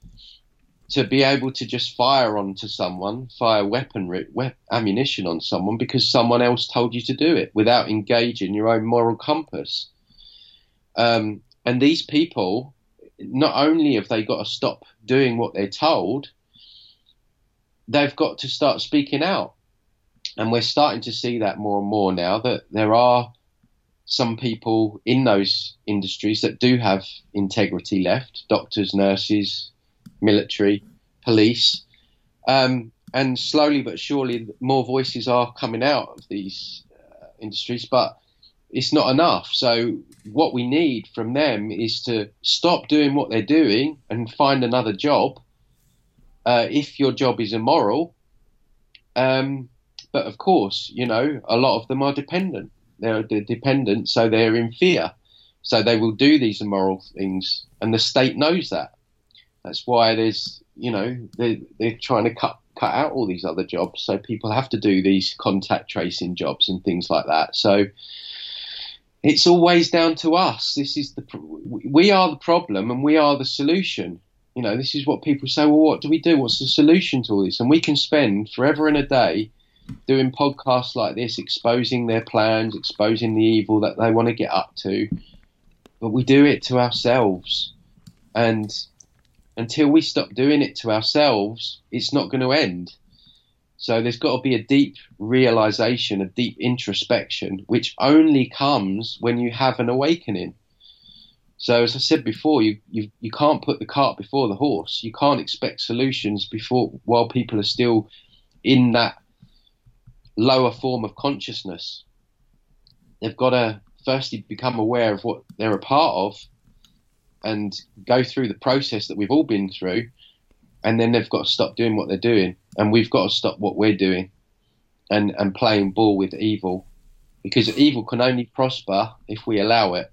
to be able to just fire weaponry, ammunition on someone because someone else told you to do it without engaging your own moral compass. And these people, not only have they got to stop doing what they're told, they've got to start speaking out. And we're starting to see that more and more now, that there are some people in those industries that do have integrity left, doctors, nurses, military, police, and slowly but surely more voices are coming out of these industries, but it's not enough. So what we need from them is to stop doing what they're doing and find another job if your job is immoral. But of course, you know, a lot of them are dependent. They're dependent, so they're in fear. So they will do these immoral things, and the state knows that. That's why there's, you know, they're trying to cut out all these other jobs, so people have to do these contact tracing jobs and things like that. So it's always down to us. We are the problem and we are the solution. You know, this is what people say, well, what do we do? What's the solution to all this? And we can spend forever and a day doing podcasts like this, exposing their plans, exposing the evil that they want to get up to, but we do it to ourselves. And until we stop doing it to ourselves, it's not going to end. So there's got to be a deep realization, a deep introspection, which only comes when you have an awakening. So as I said before, you can't put the cart before the horse. You can't expect solutions while people are still in that lower form of consciousness. They've got to firstly become aware of what they're a part of and go through the process that we've all been through. And then they've got to stop doing what they're doing. And we've got to stop what we're doing and playing ball with evil. Because evil can only prosper if we allow it.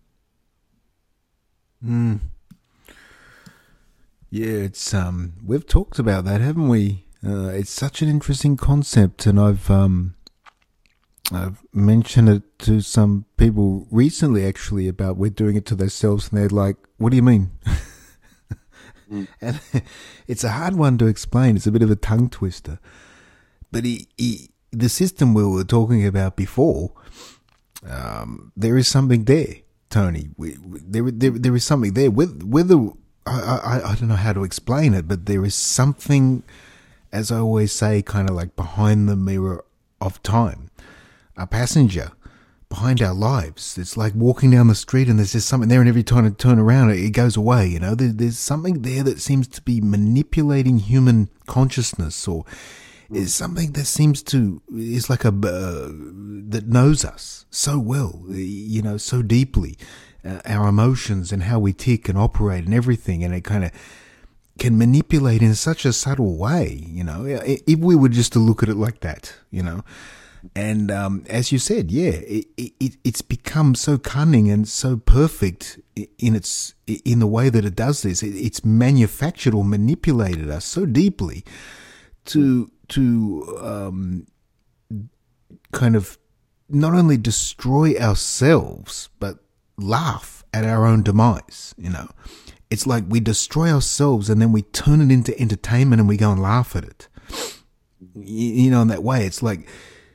Mm. Yeah, it's we've talked about that, haven't we? It's such an interesting concept, and I've mentioned it to some people recently, actually, about we're doing it to themselves, and they're like, "What do you mean?" And it's a hard one to explain. It's a bit of a tongue twister. But the system we were talking about before, there is something there, Tony. There is something there. Whether I don't know how to explain it, but there is something, as I always say, kind of like behind the mirror of time. A passenger behind our lives. It's like walking down the street and there's just something there, and every time I turn around it goes away. You know, there's something there that seems to be manipulating human consciousness, or is something that seems to is like that knows us so well, you know, so deeply, our emotions and how we tick and operate and everything, and it kind of can manipulate in such a subtle way. You know, if we were just to look at it like that, you know. And as you said, yeah, it's become so cunning and so perfect in the way that it does this. It's manufactured or manipulated us so deeply to kind of not only destroy ourselves but laugh at our own demise. You know, it's like we destroy ourselves and then we turn it into entertainment and we go and laugh at it. You know, in that way, it's like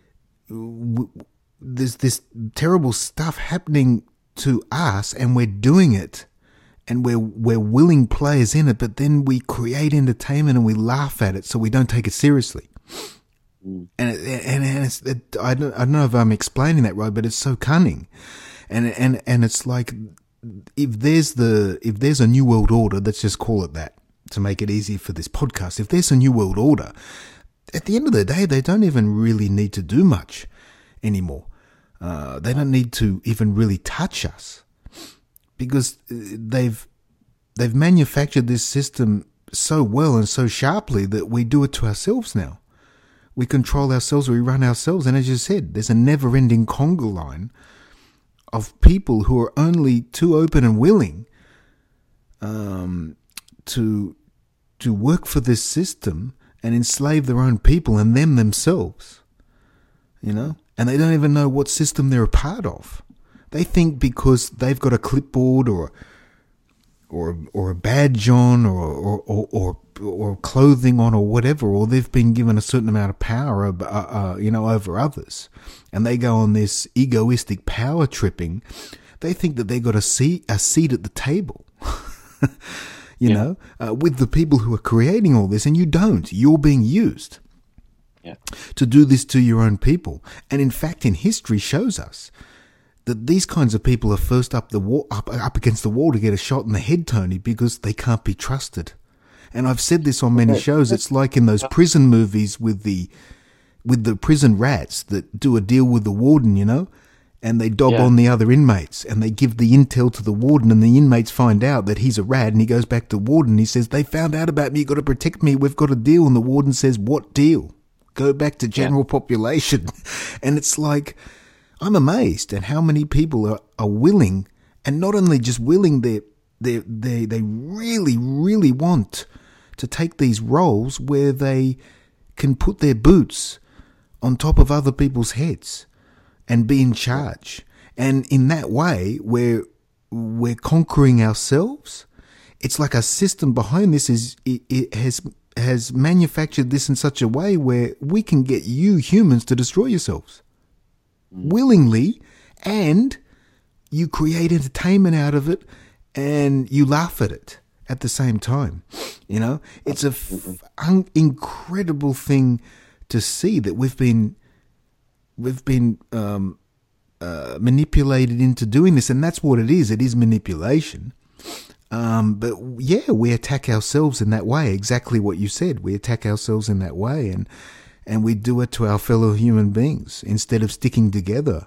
there's this terrible stuff happening to us and we're doing it and we're willing players in it, but then we create entertainment and we laugh at it so we don't take it seriously. And it's, I don't know if I'm explaining that right, but it's so cunning. And it's like, if there's a new world order, let's just call it that to make it easy for this podcast. If there's a new world order, at the end of the day, they don't even really need to do much anymore. They don't need to even really touch us, because they've manufactured this system so well and so sharply that we do it to ourselves now. We control ourselves, we run ourselves, and as you said, there's a never-ending conga line of people who are only too open and willing to work for this system and enslave their own people and themselves, you know? And they don't even know what system they're a part of. They think because they've got a clipboard or a badge on or clothing on or whatever, or they've been given a certain amount of power, over others, and they go on this egoistic power tripping. They think that they got a seat at the table. You know, with the people who are creating all this, and you don't. You're being used to do this to your own people. And in fact, in history shows us that these kinds of people are first up against the wall to get a shot in the head, Tony, because they can't be trusted. And I've said this on many shows. It's like in those prison movies with the prison rats that do a deal with the warden, you know, and they dob on the other inmates, and they give the intel to the warden, and the inmates find out that he's a rat, and he goes back to the warden, and he says, "They found out about me, you've got to protect me, we've got a deal." And the warden says, "What deal? Go back to general population." And it's like, I'm amazed at how many people are willing, and not only just willing, they really, really want to take these roles where they can put their boots on top of other people's heads and be in charge. And in that way, we're conquering ourselves. It's like a system behind this has manufactured this in such a way where we can get you humans to destroy yourselves willingly and you create entertainment out of it, and you laugh at it at the same time. You know, it's a incredible thing to see that we've been manipulated into doing this, and that's what it is. It is manipulation. But yeah, we attack ourselves in that way. Exactly what you said. We attack ourselves in that way, and we do it to our fellow human beings instead of sticking together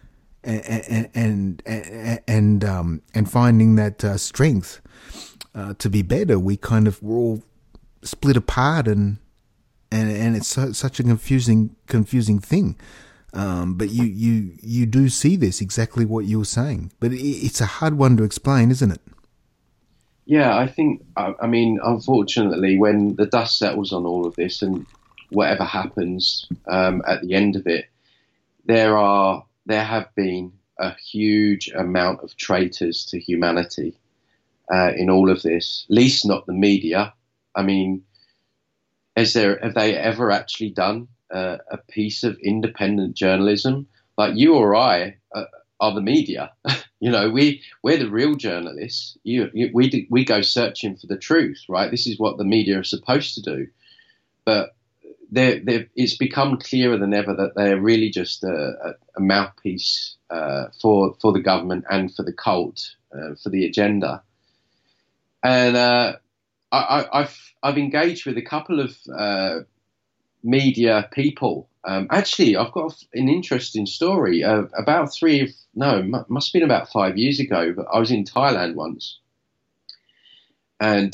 and finding that strength to be better. We're all split apart, and it's such a confusing thing. But you do see this, exactly what you were saying. But it's a hard one to explain, isn't it? Yeah, I think, I mean, unfortunately, when the dust settles on all of this and whatever happens at the end of it, there have been a huge amount of traitors to humanity in all of this, at least not the media. I mean, have they ever actually done a piece of independent journalism? Like, you or I are the media. You know, we're the real journalists. We go searching for the truth, right? This is what the media are supposed to do. But it's become clearer than ever that they're really just a mouthpiece for the government and for the cult, for the agenda. And I've engaged with a couple of media people. Actually, I've got an interesting story. Must have been about 5 years ago. But I was in Thailand once, and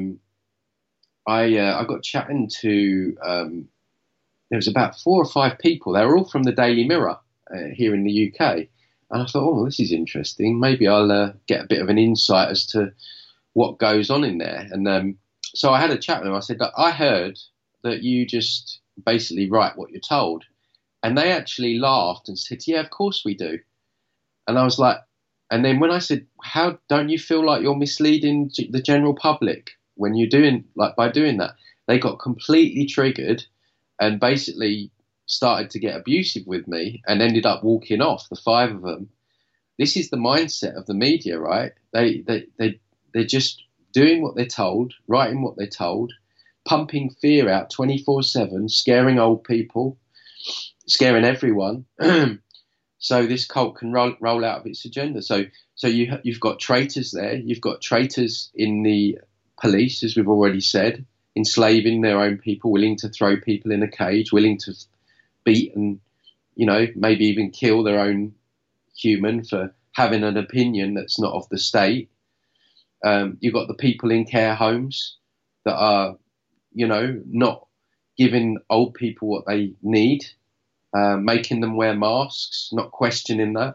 I got chatting to. There was about 4 or 5 people. They were all from the Daily Mirror here in the UK, and I thought, oh, this is interesting. Maybe I'll get a bit of an insight as to what goes on in there. And so I had a chat with them. I said, I heard that you just basically write what you're told. And they actually laughed and said, yeah, of course we do. And I was like, and then when I said, how don't you feel like you're misleading the general public when you're doing, like, by doing that? They got completely triggered and basically started to get abusive with me and ended up walking off, the 5 of them. This is the mindset of the media, right? They're just doing what they're told, writing what they're told, pumping fear out 24/7, scaring old people, scaring everyone, so this cult can roll out of its agenda. So you've got traitors there. You've got traitors in the police, as we've already said, enslaving their own people, willing to throw people in a cage, willing to beat and, you know, maybe even kill their own human for having an opinion that's not of the state. You've got the people in care homes that are, you know, not giving old people what they need, making them wear masks, not questioning that,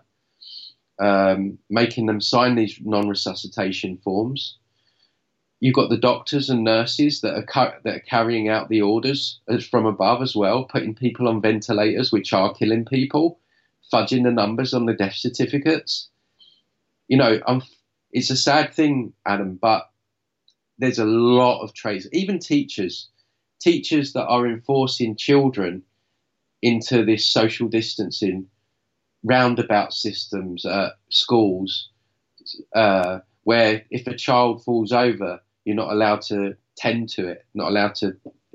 making them sign these non-resuscitation forms. You've got the doctors and nurses that are carrying out the orders from above as well, putting people on ventilators, which are killing people, fudging the numbers on the death certificates. You know, it's a sad thing, Adam, but there's a lot of traitors. Even teachers that are enforcing children into this social distancing roundabout systems at schools, where if a child falls over, you're not allowed to tend to it, not allowed to,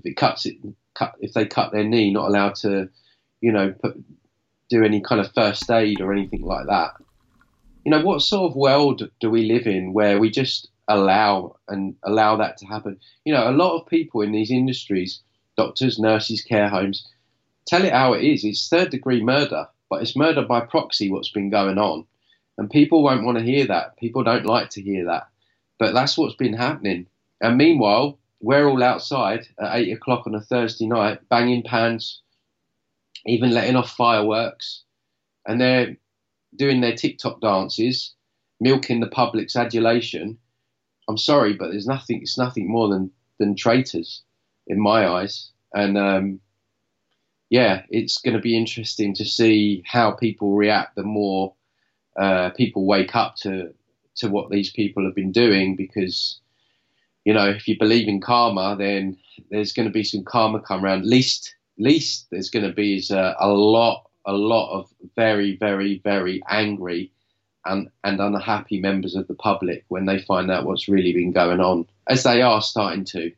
if they cut their knee, not allowed to, you know, do any kind of first aid or anything like that. You know, what sort of world do we live in where we just allow that to happen? You know, a lot of people in these industries, doctors, nurses, care homes, tell it how it is. It's third-degree murder, but it's murder by proxy what's been going on. And people won't want to hear that. People don't like to hear that. But that's what's been happening. And meanwhile, we're all outside at 8 o'clock on a Thursday night, banging pans, even letting off fireworks. And they're doing their TikTok dances, milking the public's adulation. I'm sorry, but it's nothing more than traitors in my eyes. And yeah, it's going to be interesting to see how people react the more people wake up to what these people have been doing, because, you know, if you believe in karma, then there's going to be some karma come around. Least there's going to be is a lot of very, very, very angry and unhappy members of the public when they find out what's really been going on, as they are starting to.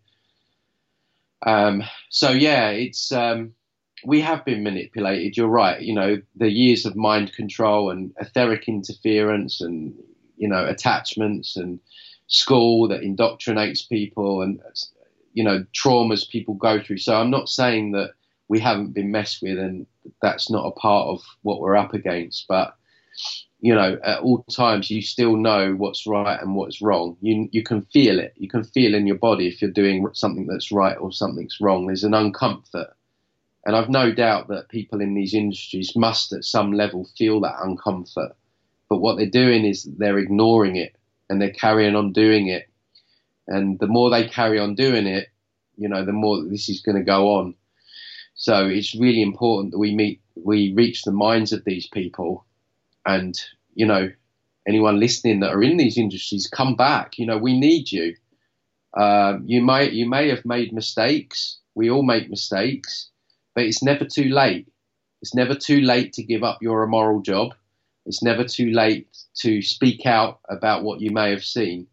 So yeah, it's we have been manipulated. You're right. You know, the years of mind control and etheric interference and, you know, attachments and school that indoctrinates people and, you know, traumas people go through. So I'm not saying that we haven't been messed with and that's not a part of what we're up against. But, you know, at all times you still know what's right and what's wrong. You can feel it. You can feel in your body if you're doing something that's right or something's wrong. There's an uncomfort. And I've no doubt that people in these industries must at some level feel that uncomfort. But what they're doing is they're ignoring it and they're carrying on doing it. And the more they carry on doing it, you know, the more this is going to go on. So it's really important that we reach the minds of these people. And, you know, anyone listening that are in these industries, come back. You know, we need you. You may have made mistakes. We all make mistakes. But it's never too late. It's never too late to give up your immoral job. It's never too late to speak out about what you may have seen.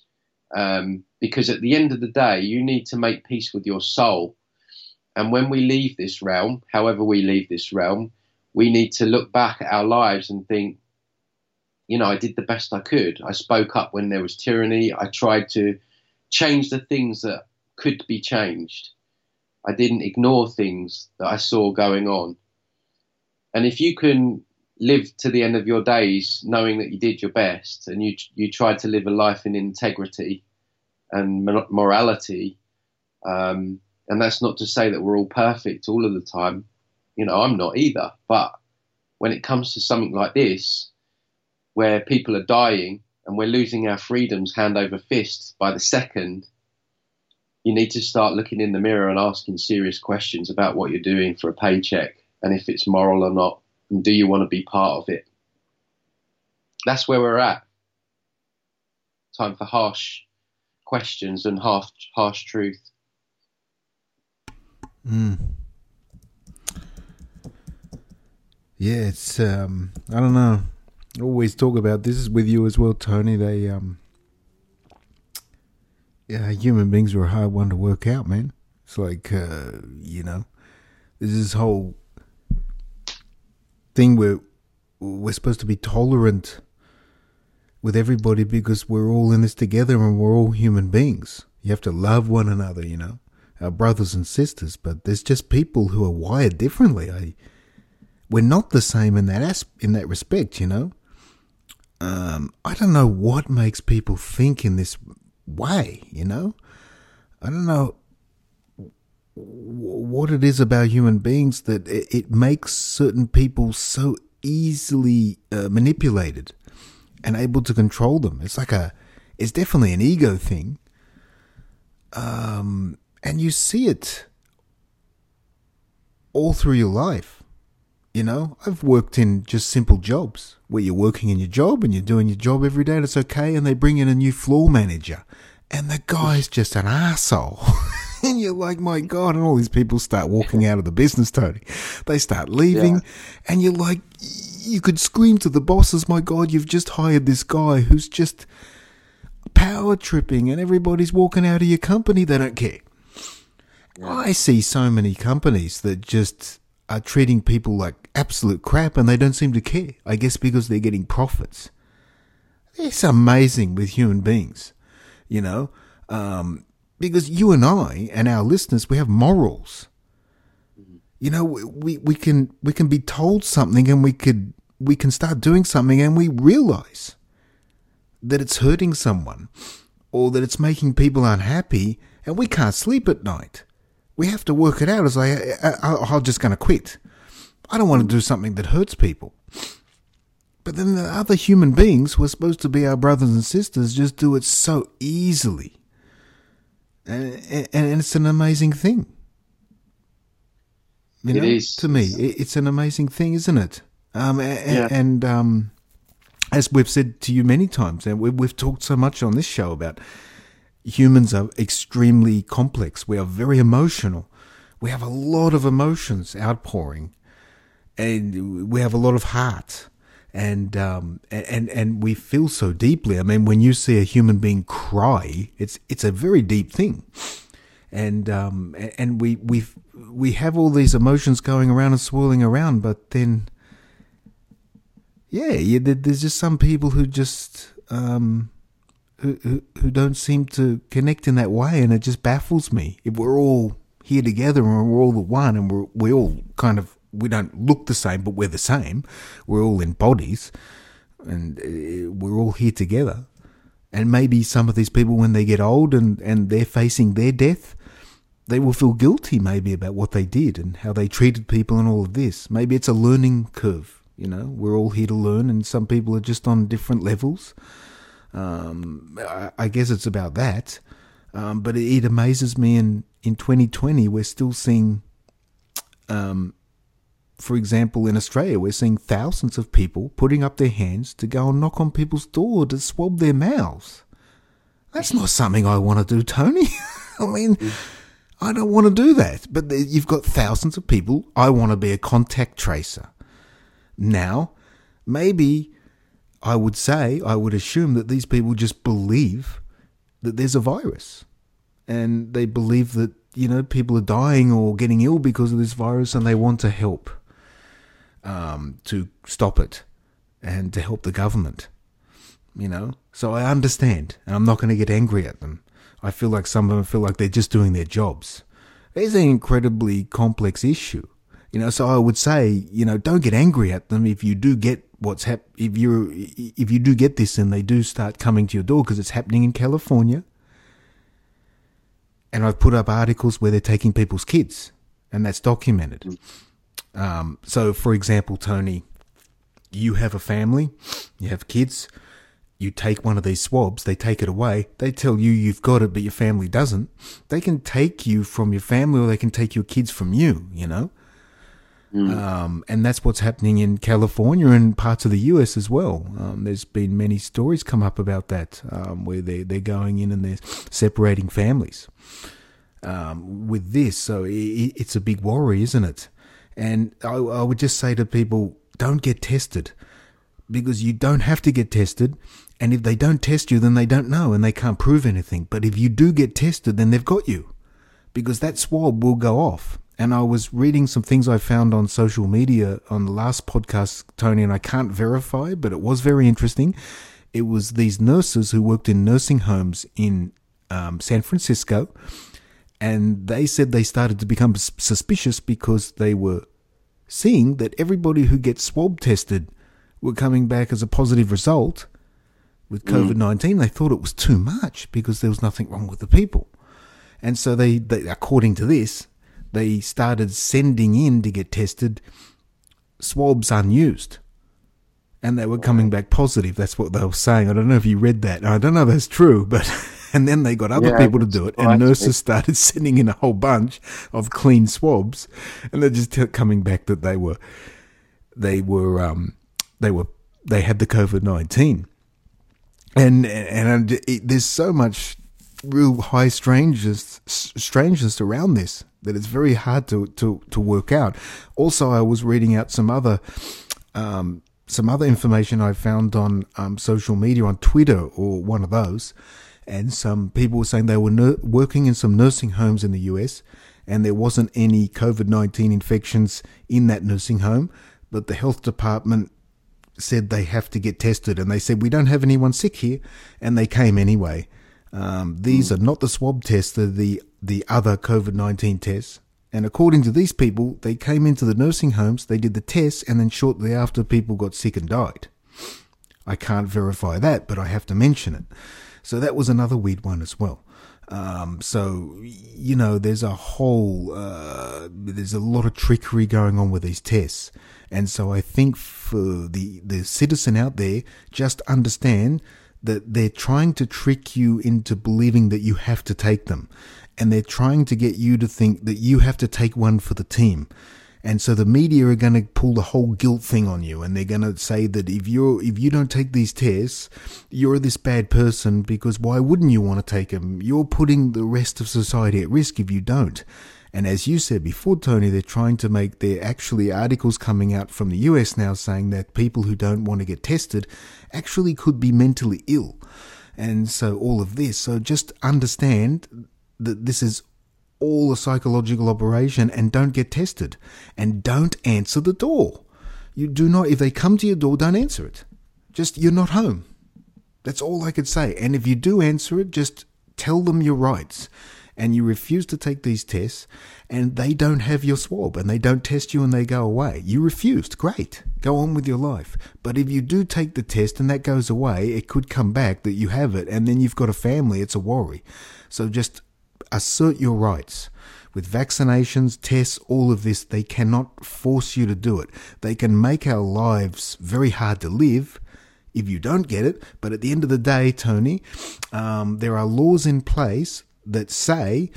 Because at the end of the day, you need to make peace with your soul. And when we leave this realm, however we leave this realm, we need to look back at our lives and think, you know, I did the best I could. I spoke up when there was tyranny. I tried to change the things that could be changed. I didn't ignore things that I saw going on. And if you can live to the end of your days knowing that you did your best and you tried to live a life in integrity and morality, and that's not to say that we're all perfect all of the time. You know, I'm not either. But when it comes to something like this, where people are dying and we're losing our freedoms hand over fist by the second, you need to start looking in the mirror and asking serious questions about what you're doing for a paycheck and if it's moral or not, and do you want to be part of it? That's where we're at. Time for harsh questions and harsh truth. Yeah, it's I don't know. I always talk about this with you as well, Tony. They yeah, human beings are a hard one to work out, man. It's like, you know, there's this whole thing where we're supposed to be tolerant with everybody because we're all in this together and we're all human beings. You have to love one another, you know, our brothers and sisters. But there's just people who are wired differently. We're not the same in that respect, you know. I don't know what makes people think in this way, you know. I don't know what it is about human beings that it makes certain people so easily manipulated and able to control them. It's definitely an ego thing, and you see it all through your life. You know, I've worked in just simple jobs where you're working in your job and you're doing your job every day and it's okay, and they bring in a new floor manager and the guy's just an asshole. And you're like, my God, and all these people start walking out of the business, Tony. They start leaving, and you're like, you could scream to the bosses, my God, you've just hired this guy who's just power tripping and everybody's walking out of your company. They don't care. Yeah. I see so many companies that just are treating people like absolute crap and they don't seem to care. I guess because they're getting profits. It's amazing with human beings, you know, because you and I and our listeners, we have morals. You know, we can be told something and we can start doing something and we realize that it's hurting someone or that it's making people unhappy and we can't sleep at night. We have to work it out. It's like, I'm just going to quit. I don't want to do something that hurts people. But then the other human beings who are supposed to be our brothers and sisters just do it so easily. And it's an amazing thing. You know, it is. To me, it's an amazing thing, isn't it? And as we've said to you many times, and we've talked so much on this show about humans are extremely complex. We are very emotional. We have a lot of emotions outpouring, and we have a lot of heart. and we feel so deeply. I mean, when you see a human being cry, it's a very deep thing, and we have all these emotions going around and swirling around, but then, there's just some people who just who don't seem to connect in that way, and it just baffles me. If we're all here together and we're all the one, and we all kind of, we don't look the same, but we're the same. We're all in bodies, and we're all here together. And maybe some of these people, when they get old and they're facing their death, they will feel guilty maybe about what they did and how they treated people and all of this. Maybe it's a learning curve. We're all here to learn, and some people are just on different levels. I guess it's about that. But it amazes me in 2020, we're still seeing, for example, in Australia, we're seeing thousands of people putting up their hands to go and knock on people's door to swab their mouths. That's not something I want to do, Tony. I mean, I don't want to do that. But you've got thousands of people. I want to be a contact tracer. Now, maybe I would assume that these people just believe that there's a virus. And they believe that, people are dying or getting ill because of this virus, and they want to help to stop it and to help the government, So I understand, and I'm not going to get angry at them. I feel like some of them feel like they're just doing their jobs. It's an incredibly complex issue, So I would say, don't get angry at them if you do get if you do get this and they do start coming to your door, because it's happening in California. And I've put up articles where they're taking people's kids, and that's documented. So, for example, Tony, you have a family, you have kids, you take one of these swabs, they take it away, they tell you you've got it, but your family doesn't. They can take you from your family, or they can take your kids from you, And that's what's happening in California and parts of the US as well. There's been many stories come up about that, where they're going in and they're separating families with this. So it's a big worry, isn't it? And I would just say to people, don't get tested, because you don't have to get tested. And if they don't test you, then they don't know and they can't prove anything. But if you do get tested, then they've got you, because that swab will go off. And I was reading some things I found on social media on the last podcast, Tony, and I can't verify, but it was very interesting. It was these nurses who worked in nursing homes in San Francisco, and they said they started to become suspicious because they were seeing that everybody who gets swab tested were coming back as a positive result with COVID-19. They thought it was too much because there was nothing wrong with the people. And so they according to this, they started sending in to get tested swabs unused. And they were coming back positive. That's what they were saying. I don't know if you read that. I don't know if that's true, but... And then they got other people to do it, and nurses started sending in a whole bunch of clean swabs, and they're just coming back that they had the COVID-19. And there's so much real high strangeness around this that it's very hard to work out. Also, I was reading out some other information I found on social media, on Twitter or one of those, and some people were saying they were working in some nursing homes in the US, and there wasn't any COVID-19 infections in that nursing home, but the health department said they have to get tested, and they said, we don't have anyone sick here, and they came anyway. These are not the swab tests, they're the other COVID-19 tests. And according to these people, they came into the nursing homes, they did the tests, and then shortly after, people got sick and died. I can't verify that, but I have to mention it. So that was another weird one as well. So, there's a there's a lot of trickery going on with these tests. And so I think for the citizen out there, just understand that they're trying to trick you into believing that you have to take them. And they're trying to get you to think that you have to take one for the team. And so the media are going to pull the whole guilt thing on you, and they're going to say that if you don't take these tests, you're this bad person, because why wouldn't you want to take them? You're putting the rest of society at risk if you don't. And as you said before, Tony, they're trying to make, there actually articles coming out from the US now saying that people who don't want to get tested actually could be mentally ill. And so all of this, so just understand that this is all a psychological operation, and don't get tested, and don't answer the door. You do not, if they come to your door, don't answer it. Just, you're not home. That's all I could say. And if you do answer it, just tell them your rights. And you refuse to take these tests, and they don't have your swab, and they don't test you, and they go away. You refused. Great. Go on with your life. But if you do take the test and that goes away, it could come back that you have it, and then you've got a family. It's a worry. So just assert your rights. With vaccinations, tests, all of this, they cannot force you to do it. They can make our lives very hard to live if you don't get it. But at the end of the day, Tony, there are laws in place that say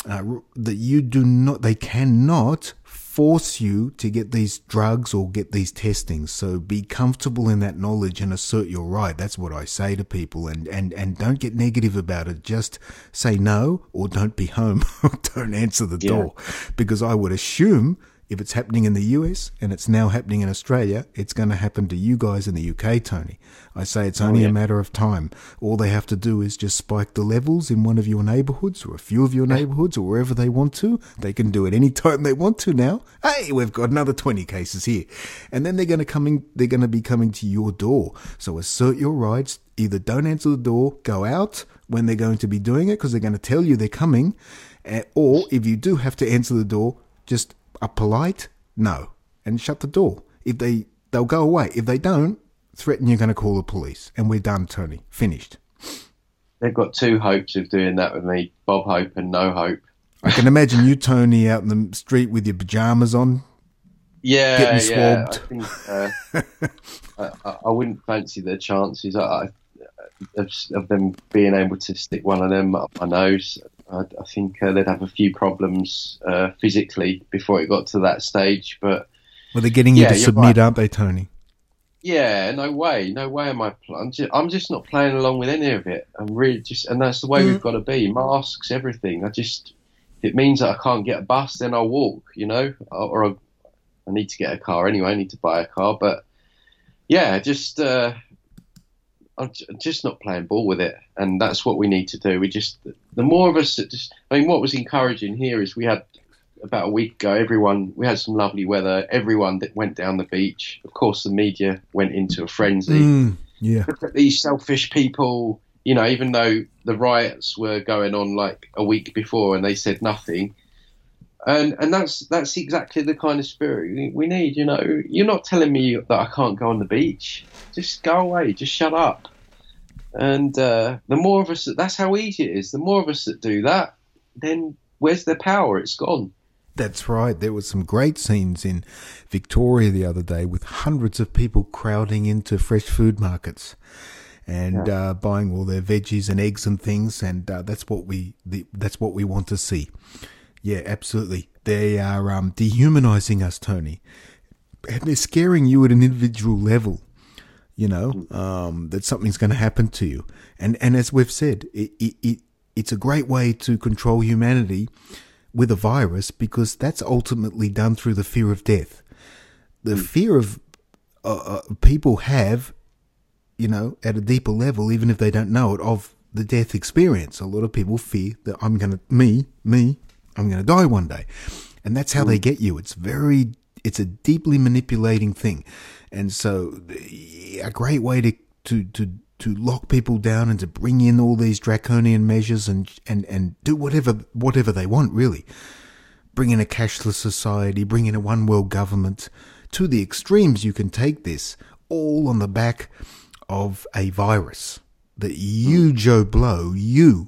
that you do not, they cannot force you to get these drugs or get these testings. So be comfortable in that knowledge and assert your right. That's what I say to people. And don't get negative about it. Just say no, or don't be home. Don't answer the door. Because I would assume if it's happening in the US and it's now happening in Australia, it's going to happen to you guys in the UK, Tony. I say it's only a matter of time. All they have to do is just spike the levels in one of your neighbourhoods or a few of your neighbourhoods or wherever they want to. They can do it any time they want to now. Hey, we've got another 20 cases here. And then they're going to be coming to your door. So assert your rights. Either don't answer the door, go out when they're going to be doing it because they're going to tell you they're coming. Or if you do have to answer the door, just a polite no and shut the door. If they'll go away. If they don't, threaten you're going to call the police. And we're done, Tony. Finished. They've got two hopes of doing that with me, Bob Hope and No Hope. I can imagine you, Tony, out in the street with your pyjamas on. Getting swabbed. I think I wouldn't fancy their chances of them being able to stick one of them up my nose. I think they'd have a few problems physically before it got to that stage. But well, they're getting you to submit, aren't they, Tony? Yeah, no way am I. I'm just not playing along with any of it. I'm really and that's the way we've got to be. Masks, everything. If it means that I can't get a bus, then I'll walk. Or I need to get a car anyway. I need to buy a car, but yeah, I'm just not playing ball with it, and that's what we need to do. The more of us that what was encouraging here is we had about a week ago, we had some lovely weather. Everyone that went down the beach. Of course, the media went into a frenzy. Look at these selfish people. Even though the riots were going on like a week before, and they said nothing. And that's exactly the kind of spirit we need. You're not telling me that I can't go on the beach. Just go away. Just shut up. And the more of us that's how easy it is. The more of us that do that, then where's their power? It's gone. That's right. There was some great scenes in Victoria the other day with hundreds of people crowding into fresh food markets and buying all their veggies and eggs and things. And that's what we want to see. Yeah, absolutely. They are dehumanizing us, Tony. And they're scaring you at an individual level, that something's going to happen to you. And as we've said, it's a great way to control humanity with a virus because that's ultimately done through the fear of death. The fear of people have, at a deeper level, even if they don't know it, of the death experience. A lot of people fear that I'm going to die one day. And that's how they get you. It's a deeply manipulating thing. And so a great way to lock people down and to bring in all these draconian measures and do whatever they want, really. Bring in a cashless society, bring in a one world government. To the extremes you can take this, all on the back of a virus. That you, Joe Blow, you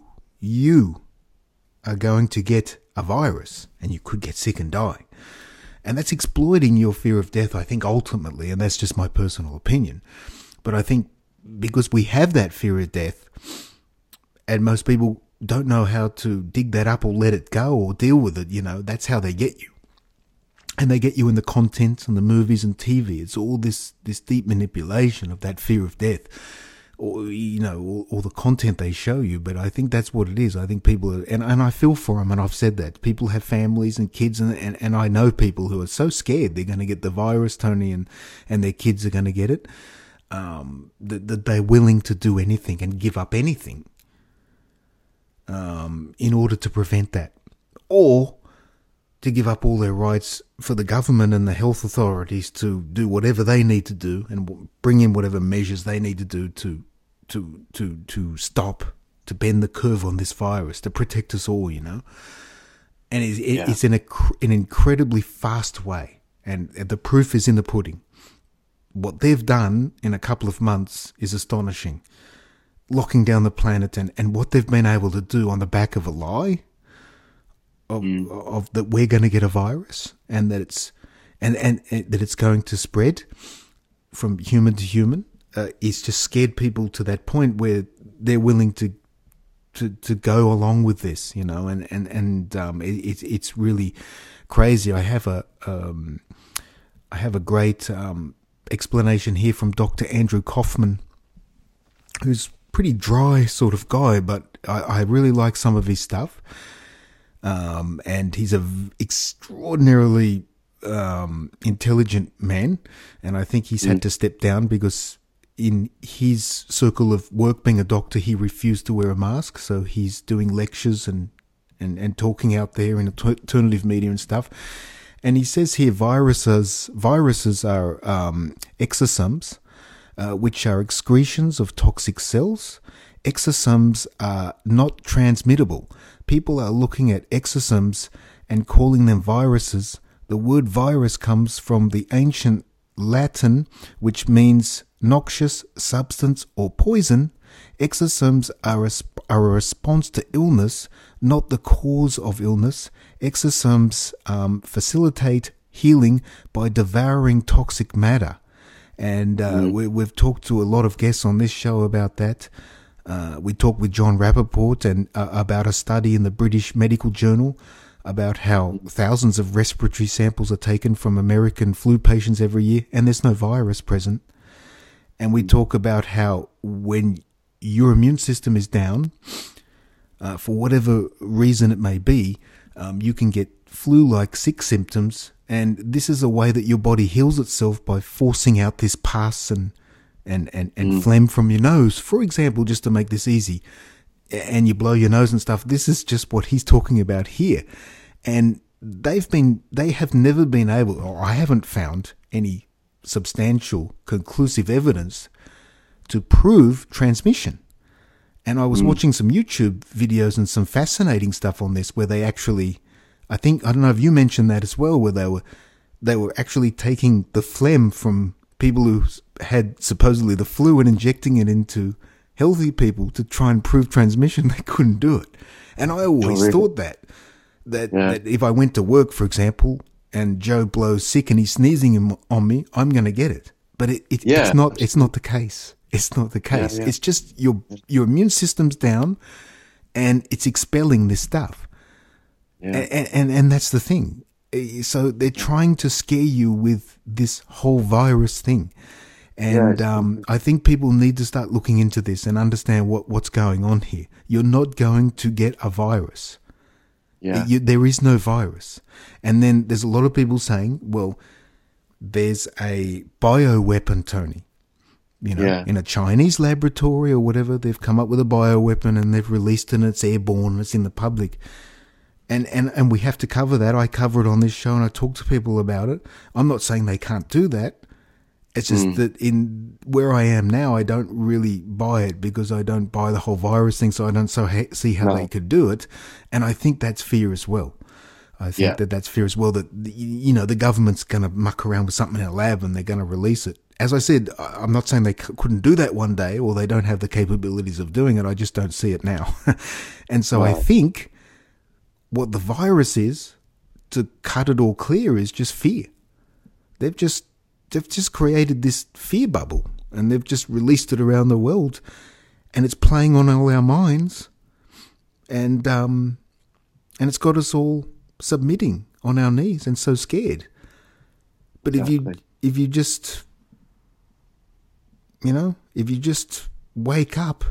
are going to get a virus and you could get sick and die. And that's exploiting your fear of death, I think, ultimately, and that's just my personal opinion. But I think because we have that fear of death and most people don't know how to dig that up or let it go or deal with it, that's how they get you. And they get you in the content and the movies and TV. It's all this deep manipulation of that fear of death or or the content they show you, but I think that's what it is. I think people are, and I feel for them, and I've said that people have families and kids, and I know people who are so scared they're going to get the virus, Tony, and their kids are going to get it, that they're willing to do anything and give up anything in order to prevent that, or to give up all their rights for the government and the health authorities to do whatever they need to do and bring in whatever measures they need to do to stop, to bend the curve on this virus, to protect us all, And it's in an incredibly fast way, and the proof is in the pudding. What they've done in a couple of months is astonishing. Locking down the planet and what they've been able to do on the back of a lie, of that we're going to get a virus and that it's and that it's going to spread from human to human, it's just scared people to that point where they're willing to go along with this, it's really crazy. I have a great explanation here from Dr. Andrew Kaufman, who's pretty dry sort of guy, but I really like some of his stuff. And he's an extraordinarily intelligent man, and I think he's had to step down because in his circle of work, being a doctor, he refused to wear a mask, so he's doing lectures and talking out there in alternative media and stuff. And he says here, viruses are exosomes, which are excretions of toxic cells. Exosomes are not transmittable. People are looking at exosomes and calling them viruses. The word virus comes from the ancient Latin, which means noxious substance or poison. Exosomes are a response to illness, not the cause of illness. Exosomes facilitate healing by devouring toxic matter. And we've talked to a lot of guests on this show about that. We talked with John Rappaport and about a study in the British Medical Journal about how thousands of respiratory samples are taken from American flu patients every year, and there's no virus present. And we talk about how when your immune system is down, for whatever reason it may be, you can get flu-like sick symptoms, and this is a way that your body heals itself by forcing out this pus and phlegm from your nose, for example, just to make this easy, and you blow your nose and stuff. This is just what he's talking about here. And they have never been able, or I haven't found any substantial conclusive evidence to prove transmission. And I was watching some YouTube videos and some fascinating stuff on this where they actually, I don't know if you mentioned that as well, where they were actually taking the phlegm from people who had supposedly the flu and injecting it into healthy people to try and prove transmission. They couldn't do it. And I always thought that if I went to work, for example, and Joe blows sick and he's sneezing on me, I'm going to get it. But it's not the case. It's not the case. It's just your immune system's down and it's expelling this stuff. Yeah. And that's the thing. So they're trying to scare you with this whole virus thing. And I think people need to start looking into this and understand what's going on here. You're not going to get a virus. Yeah. There is no virus. And then there's a lot of people saying, well, there's a bioweapon, Tony. In a Chinese laboratory or whatever, they've come up with a bioweapon and they've released it and it's airborne, it's in the public. And we have to cover that. I cover it on this show and I talk to people about it. I'm not saying they can't do that. It's just that in where I am now, I don't really buy it because I don't buy the whole virus thing, so I don't see how they could do it. And I think that's fear as well. I think that's fear as well, that, the government's going to muck around with something in a lab and they're going to release it. As I said, I'm not saying they couldn't do that one day or they don't have the capabilities of doing it. I just don't see it now. And so I think what the virus is, to cut it all clear, is just fear. They've just created this fear bubble and they've just released it around the world and it's playing on all our minds and it's got us all submitting on our knees and so scared. But if you just wake up.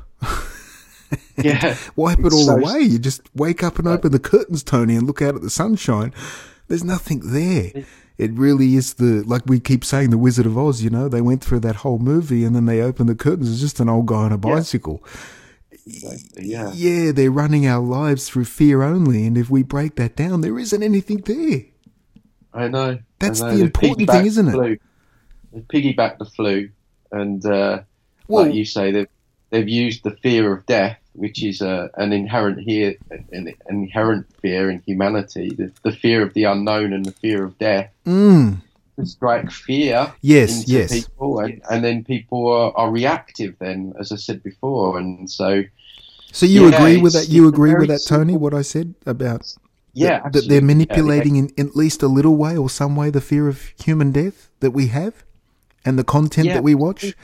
Yeah. Wipe it all away. You just wake up and open the curtains, Tony, and look out at the sunshine. There's nothing there. It really is like we keep saying, the Wizard of Oz, you know, they went through that whole movie and then they opened the curtains. It's just an old guy on a bicycle. Yeah. Yeah, they're running our lives through fear only. And if we break that down, there isn't anything there. I know. That's the important thing, isn't it? They piggyback the flu. And like you say, they've used the fear of death, which is an inherent fear in humanity, the fear of the unknown and the fear of death. To strike fear into people, and then people are reactive then, as I said before. And so you agree with that? You agree with that, Tony, what I said about that they're manipulating in at least a little way or some way the fear of human death that we have and the content that we watch?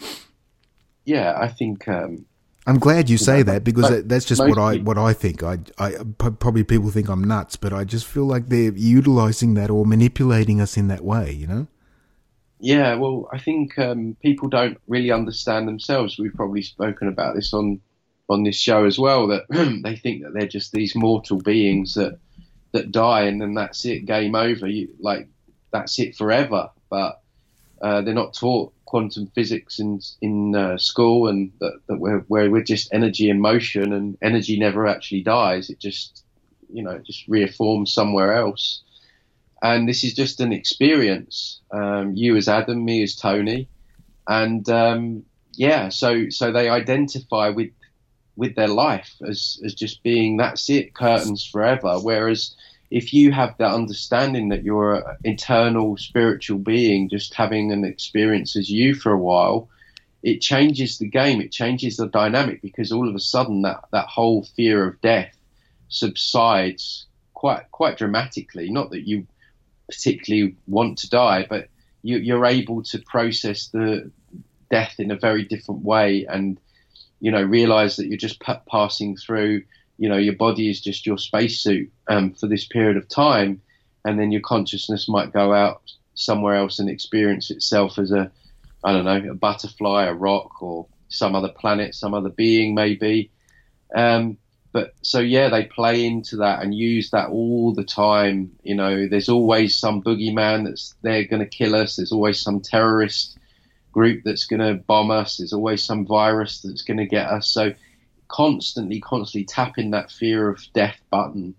Yeah, I think... I'm glad you say that, because that's just what I think. I probably people think I'm nuts, but I just feel like they're utilising that or manipulating us in that way, you know? Yeah, well, I think people don't really understand themselves. We've probably spoken about this on this show as well, that they think that they're just these mortal beings that die and then that's it, game over. That's it forever. But they're not taught quantum physics in school, and that we're just energy in motion, and energy never actually dies. It just reforms somewhere else. And this is just an experience. You as Adam, me as Tony, and so they identify with their life as just being, that's it, curtains forever. Whereas if you have that understanding that you're an eternal spiritual being just having an experience as you for a while, it changes the game. It changes the dynamic, because all of a sudden that whole fear of death subsides quite dramatically. Not that you particularly want to die, but you're able to process the death in a very different way, and realize that you're just passing through. Your body is just your spacesuit for this period of time, and then your consciousness might go out somewhere else and experience itself as a butterfly, a rock, or some other planet, some other being maybe. But so they play into that and use that all the time. There's always some boogeyman they're going to kill us. There's always some terrorist group that's going to bomb us. There's always some virus that's going to get us. So constantly tapping that fear of death button,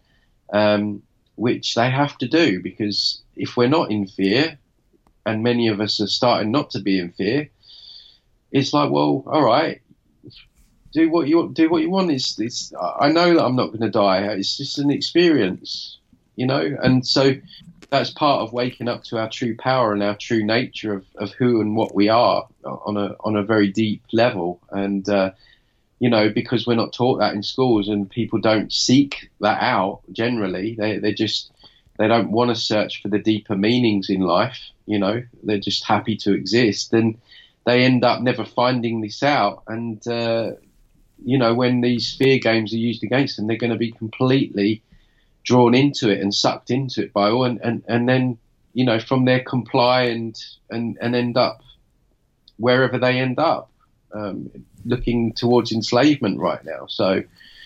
which they have to do, because if we're not in fear, and many of us are starting not to be in fear, it's like, well, all right, do what you want. It's I know that I'm not going to die. It's just an experience, and so that's part of waking up to our true power and our true nature of who and what we are on a very deep level. And because we're not taught that in schools, and people don't seek that out generally. They don't want to search for the deeper meanings in life. They're just happy to exist, and they end up never finding this out. And when these fear games are used against them, they're going to be completely drawn into it and sucked into it by all, and then from there comply and end up wherever they end up. Looking towards enslavement right now. So,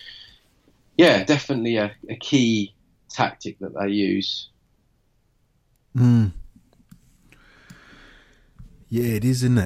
definitely a key tactic that they use. Yeah, it is, isn't it?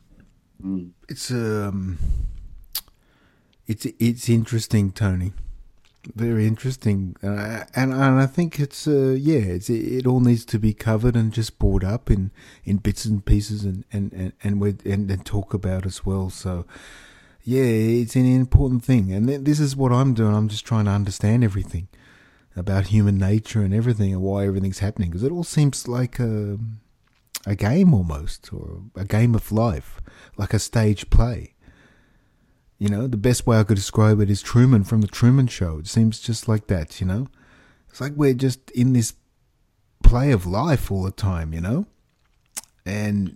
It's interesting, Tony. Very interesting, and I think it all needs to be covered and just brought up in bits and pieces and talk about as well. So it's an important thing, and this is what I'm doing. I'm just trying to understand everything about human nature and everything, and why everything's happening, because it all seems like a game almost, or a game of life, like a stage play. The best way I could describe it is Truman from The Truman Show. It seems just like that, It's like we're just in this play of life all the time, And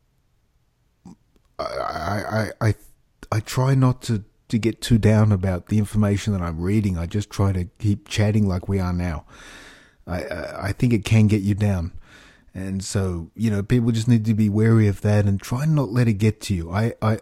I try not to get too down about the information that I'm reading. I just try to keep chatting like we are now. I think it can get you down. And so, people just need to be wary of that and try not let it get to you.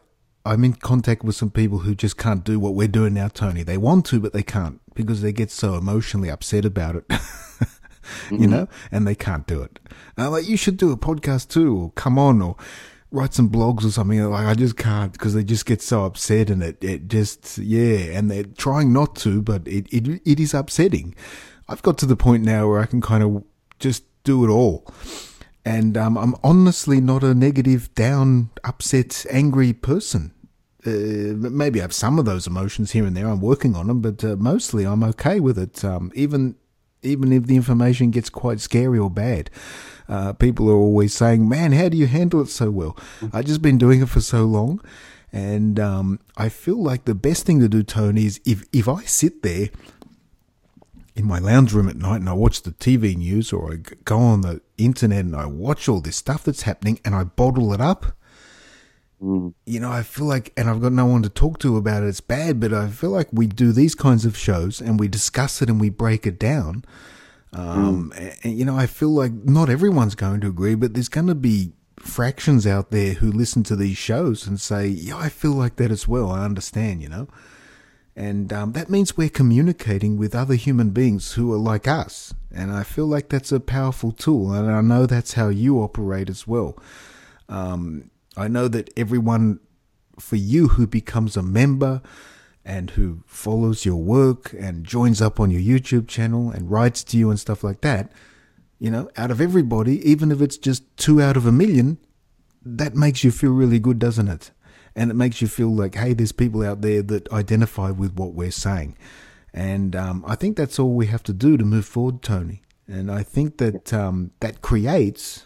I'm in contact with some people who just can't do what we're doing now, Tony. They want to, but they can't because they get so emotionally upset about it, you know, and they can't do it. Like, you should do a podcast too, or come on, or write some blogs or something. Like, I just can't because they just get so upset, and it just, yeah, and they're trying not to, but it is upsetting. I've got to the point now where I can kind of just do it all. And I'm honestly not a negative, down, upset, angry person. Maybe I have some of those emotions here and there. I'm working on them, but mostly I'm okay with it. Even if the information gets quite scary or bad, people are always saying, "Man, how do you handle it so well?" I've just been doing it for so long, and I feel like the best thing to do, Tony, is if I sit there in my lounge room at night and I watch the TV news, or I go on the internet and I watch all this stuff that's happening and I bottle it up, you know, I feel like, and I've got no one to talk to about it, it's bad, but I feel like we do these kinds of shows and we discuss it and we break it down. And, you know, I feel like not everyone's going to agree, but there's going to be fractions out there who listen to these shows and say, yeah, I feel like that as well. I understand, you know. And that means we're communicating with other human beings who are like us. And I feel like that's a powerful tool. And I know that's how you operate as well. I know that everyone, for you, who becomes a member and who follows your work and joins up on your YouTube channel and writes to you and stuff like that, you know, out of everybody, even if it's just 2 out of 1 million, that makes you feel really good, doesn't it? And it makes you feel like, hey, there's people out there that identify with what we're saying. And I think that's all we have to do to move forward, Tony. And I think that that creates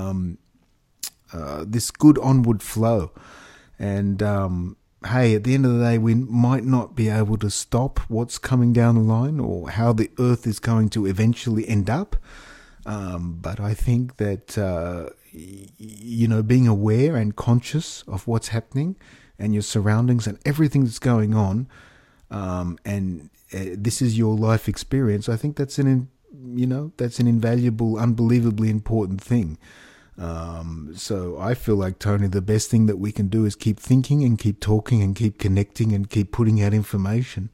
this good onward flow. And, hey, at the end of the day, we might not be able to stop what's coming down the line or how the earth is going to eventually end up. But I think that, you know, being aware and conscious of what's happening and your surroundings and everything that's going on, and this is your life experience, I think that's that's an invaluable, unbelievably important thing. So I feel like, Tony, the best thing that we can do is keep thinking and keep talking and keep connecting and keep putting out information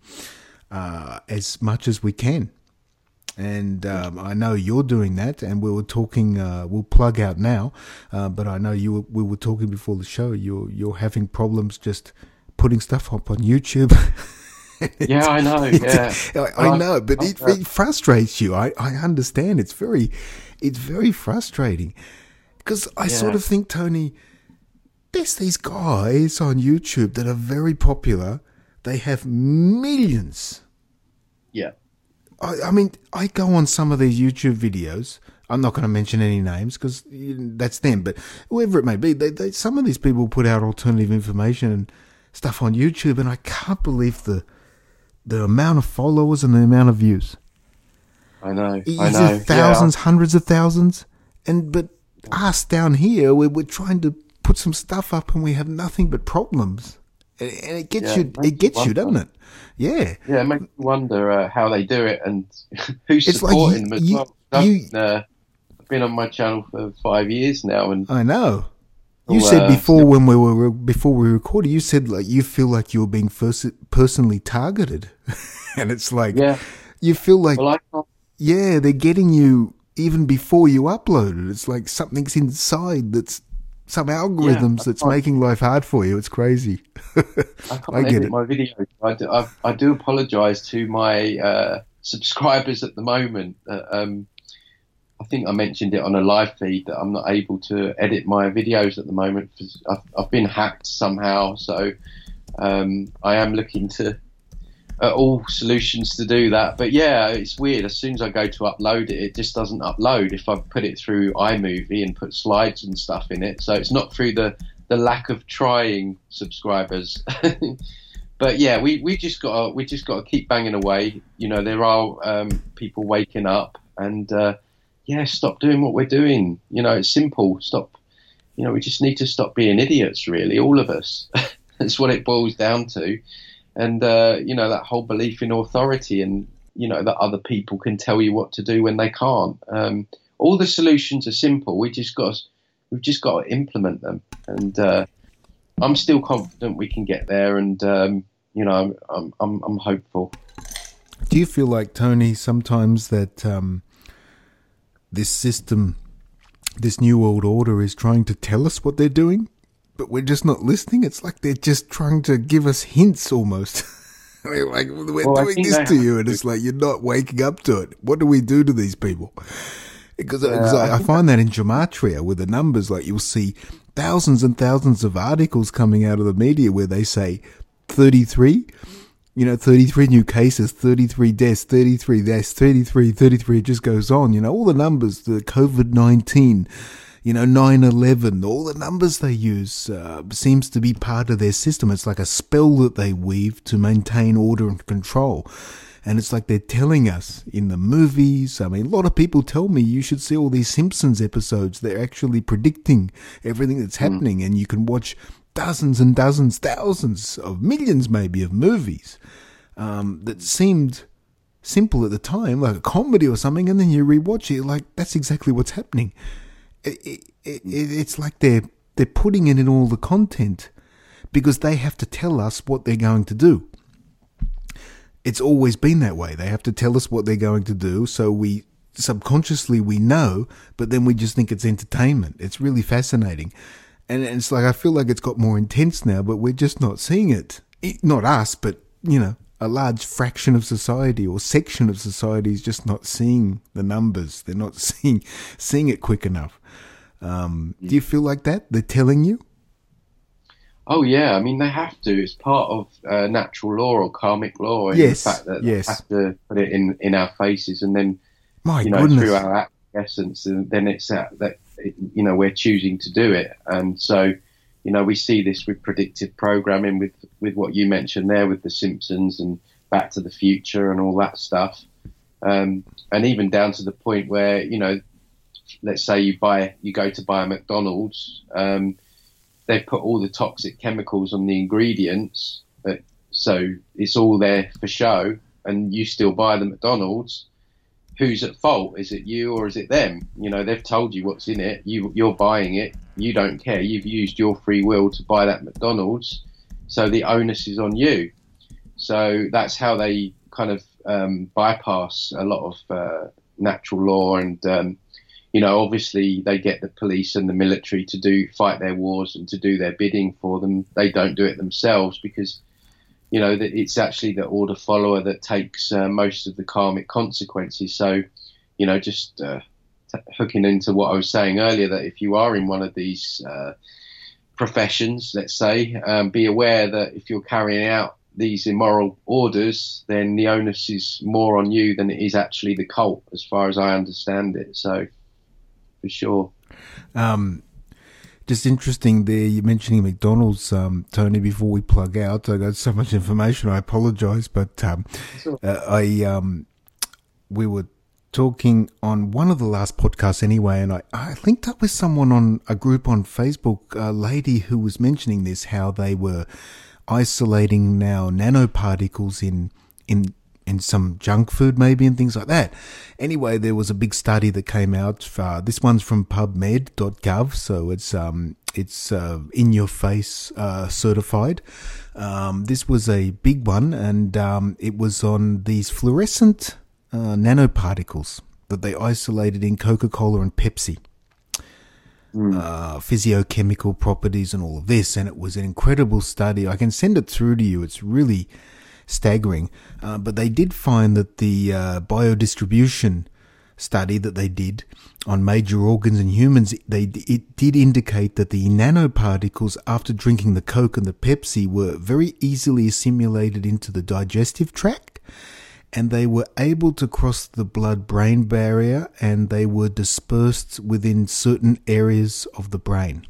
as much as we can. And I know you're doing that, and we were talking. We'll plug out now, but I know we were talking before the show. You're having problems just putting stuff up on YouTube. Yeah, I know. Yeah, I know, but it frustrates you. I understand. It's very frustrating because I sort of think, Tony, there's these guys on YouTube that are very popular. They have millions. Yeah. I mean, I go on some of these YouTube videos. I'm not going to mention any names because that's them, but whoever it may be, some of these people put out alternative information and stuff on YouTube, and I can't believe the amount of followers and the amount of views. I know. Thousands, hundreds of thousands, but us down here, we're trying to put some stuff up, and we have nothing but problems. And it gets you, doesn't it? Yeah. Yeah, it makes you wonder how they do it and who's supporting them as well. I've been on my channel for 5 years now, and I know. You said before before we recorded, you said like you feel like you're being personally targeted, and it's like you feel like they're getting you even before you upload it. It's like something's inside that's some algorithms that's making life hard for you. It's crazy. I can't edit my videos. I do apologise to my subscribers at the moment. I think I mentioned it on a live feed that I'm not able to edit my videos at the moment because I've been hacked somehow. So I am looking to all solutions to do that. But yeah, it's weird. As soon as I go to upload it, it just doesn't upload if I put it through iMovie and put slides and stuff in it. So it's not through the lack of trying, subscribers. But yeah, we just got to keep banging away. You know, there are people waking up and stop doing what we're doing. You know, it's simple. Stop. You know, we just need to stop being idiots. Really, all of us. That's what it boils down to. And you know, that whole belief in authority, and you know that other people can tell you what to do when they can't. All the solutions are simple. We've just got to implement them. And I'm still confident we can get there, and I'm hopeful. Do you feel like, Tony, sometimes that this system, this new world order, is trying to tell us what they're doing, but we're just not listening? It's like they're just trying to give us hints almost. Like, we're doing this to you, and it's like you're not waking up to it. What do we do to these people? Because I find that in Gematria with the numbers, like you'll see thousands and thousands of articles coming out of the media where they say 33, 33 new cases, 33 deaths, 33 deaths, 33, it just goes on. All the numbers, the COVID-19, 9/11, all the numbers they use seems to be part of their system. It's like a spell that they weave to maintain order and control. And it's like they're telling us in the movies. I mean, a lot of people tell me you should see all these Simpsons episodes. They're actually predicting everything that's happening. And you can watch dozens and dozens, thousands of millions maybe of movies that seemed simple at the time, like a comedy or something. And then you rewatch it, like, that's exactly what's happening. It's like they're putting it in all the content because they have to tell us what they're going to do. It's always been that way. They have to tell us what they're going to do, so we subconsciously we know, but then we just think it's entertainment. It's really fascinating. And it's like I feel like it's got more intense now, but we're just not seeing it. Not us, but, a large fraction of society or section of society is just not seeing the numbers. They're not seeing it quick enough. Do you feel like that? They're telling you? Oh yeah, I mean they have to. It's part of natural law or karmic law. Yes, the fact that yes. They have to put it in our faces, and then goodness. through our acquiescence, and then it's that we're choosing to do it. And so we see this with predictive programming, with what you mentioned there, with The Simpsons and Back to the Future and all that stuff, and even down to the point where let's say you go to buy a McDonald's. They've put all the toxic chemicals on the ingredients, so it's all there for show, and you still buy the McDonald's. Who's at fault? Is it you or is it them? They've told you what's in it. You're buying it. You don't care. You've used your free will to buy that McDonald's, so the onus is on you. So that's how they kind of bypass a lot of natural law, and obviously they get the police and the military to fight their wars and to do their bidding for them. They don't do it themselves because, it's actually the order follower that takes most of the karmic consequences. So, just hooking into what I was saying earlier, that if you are in one of these professions, let's say, be aware that if you're carrying out these immoral orders, then the onus is more on you than it is actually the cult, as far as I understand it. So, for sure. Just interesting there, you're mentioning McDonald's, Tony, before we plug out. I got so much information, I apologise, but we were talking on one of the last podcasts anyway, and I linked up with someone on a group on Facebook, a lady who was mentioning this, how they were isolating now nanoparticles in some junk food maybe and things like that. Anyway, there was a big study that came out. This one's from PubMed.gov, so it's in your face certified. This was a big one, and it was on these fluorescent nanoparticles that they isolated in Coca-Cola and Pepsi. Physiochemical properties and all of this, and it was an incredible study. I can send it through to you. It's really staggering, but they did find that the biodistribution study that they did on major organs in humans, it did indicate that the nanoparticles after drinking the Coke and the Pepsi were very easily assimilated into the digestive tract, and they were able to cross the blood-brain barrier, and they were dispersed within certain areas of the brain.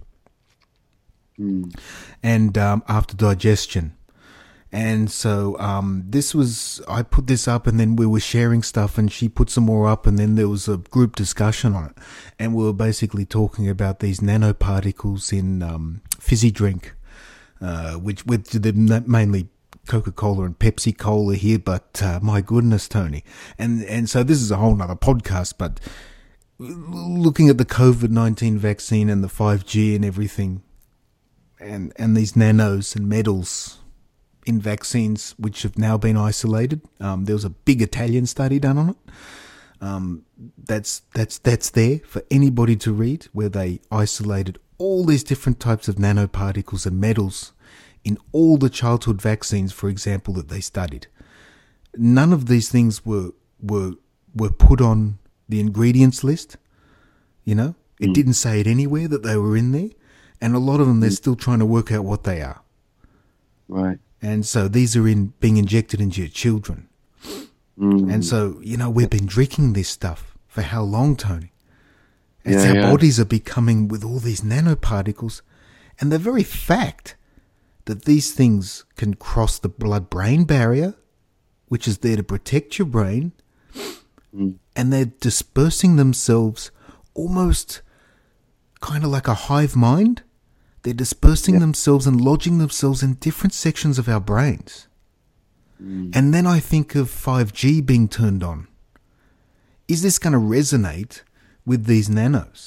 And after digestion. And so I put this up, and then we were sharing stuff, and she put some more up, and then there was a group discussion on it. And we were basically talking about these nanoparticles in fizzy drink, which with the mainly Coca-Cola and Pepsi Cola here, but my goodness, Tony. And so this is a whole nother podcast, but looking at the COVID-19 vaccine and the 5G and everything, and these nanos and metals in vaccines which have now been isolated. There was a big Italian study done on it. That's there for anybody to read, where they isolated all these different types of nanoparticles and metals in all the childhood vaccines, for example, that they studied. None of these things were put on the ingredients list. You know, it didn't say it anywhere that they were in there, and a lot of them they're still trying to work out what they are. Right. And so these are being injected into your children. And so, you know, we've been drinking this stuff for how long, Tony? It's our bodies are becoming with all these nanoparticles, and the very fact that these things can cross the blood-brain barrier, which is there to protect your brain, and they're dispersing themselves almost kind of like a hive mind. They're dispersing themselves and lodging themselves in different sections of our brains. And then I think of 5G being turned on. Is this going to resonate with these nanos?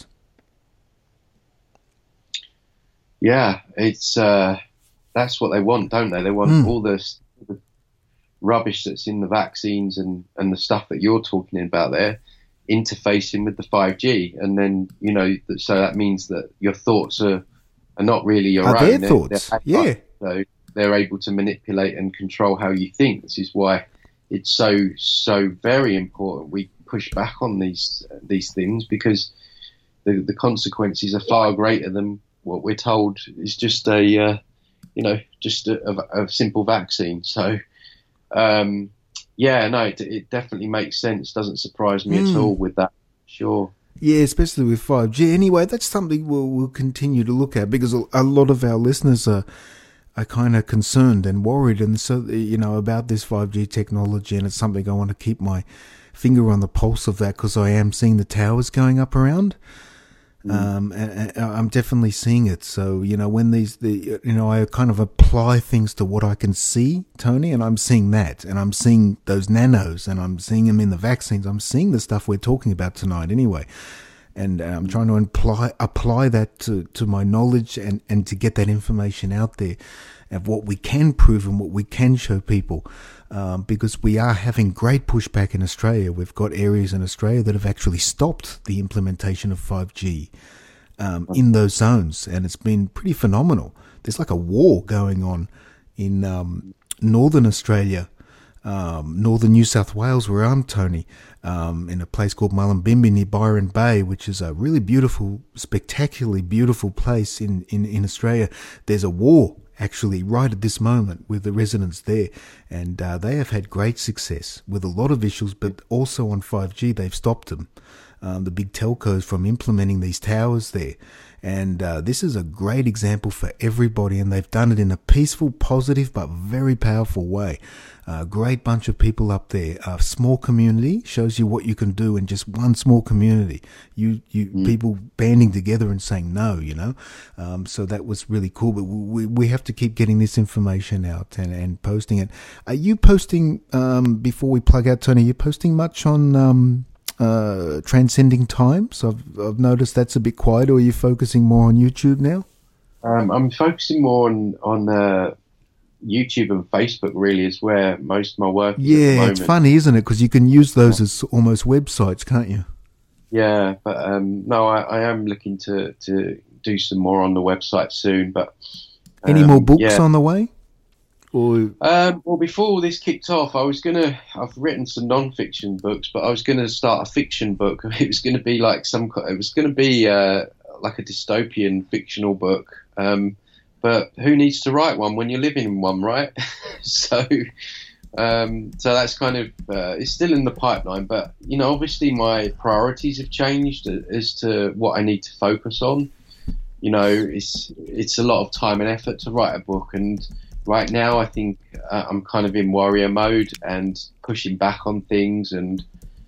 Yeah, it's that's what they want, don't they? They want all the rubbish that's in the vaccines and the stuff that you're talking about there interfacing with the 5G, and then, you know, so that means that your thoughts are not really your own. Their thoughts, So they're able to manipulate and control how you think. This is why it's so very important we push back on these things, because the consequences are far greater than what we're told is just a simple vaccine. So it definitely makes sense. Doesn't surprise me at all with that. Sure. Yeah, especially with 5G. Anyway, that's something we'll continue to look at, because a lot of our listeners are kind of concerned and worried, and so, you know, about this 5G technology, and it's something I want to keep my finger on the pulse of that, because I am seeing the towers going up around. And I'm definitely seeing it. So, you know, when I kind of apply things to what I can see, Tony, and I'm seeing that, and I'm seeing those nanos, and I'm seeing them in the vaccines. I'm seeing the stuff we're talking about tonight anyway. And I'm trying to apply that to my knowledge and to get that information out there of what we can prove and what we can show people. Because we are having great pushback in Australia. We've got areas in Australia that have actually stopped the implementation of 5G in those zones, and it's been pretty phenomenal. There's like a war going on in northern Australia, northern New South Wales, where I'm, Tony, in a place called Mullumbimby near Byron Bay, which is a really beautiful, spectacularly beautiful place in Australia. There's a war actually right at this moment with the residents there, and they have had great success with a lot of issues, but also on 5G they've stopped them, the big telcos, from implementing these towers there. And this is a great example for everybody, and they've done it in a peaceful, positive, but very powerful way. A great bunch of people up there. A small community shows you what you can do in just one small community. People banding together and saying no, you know. So that was really cool. But we have to keep getting this information out and posting it. Are you posting, before we plug out, Tony, are you posting much on Transcending Times? I've noticed that's a bit quiet. Or are you focusing more on YouTube now? I'm focusing more on YouTube and Facebook. Really is where most of my work is at the moment. It's funny, isn't it? Because you can use those as almost websites, can't you? Yeah, but no, I am looking to do some more on the website soon. But any more books on the way? Or well, before all this kicked off, I've written some non-fiction books, but I was gonna start a fiction book. It was gonna be like like a dystopian fictional book. But who needs to write one when you're living in one, right? So that's kind of it's still in the pipeline. But you know, obviously my priorities have changed as to what I need to focus on. You know, it's a lot of time and effort to write a book, and right now I think I'm kind of in warrior mode and pushing back on things, and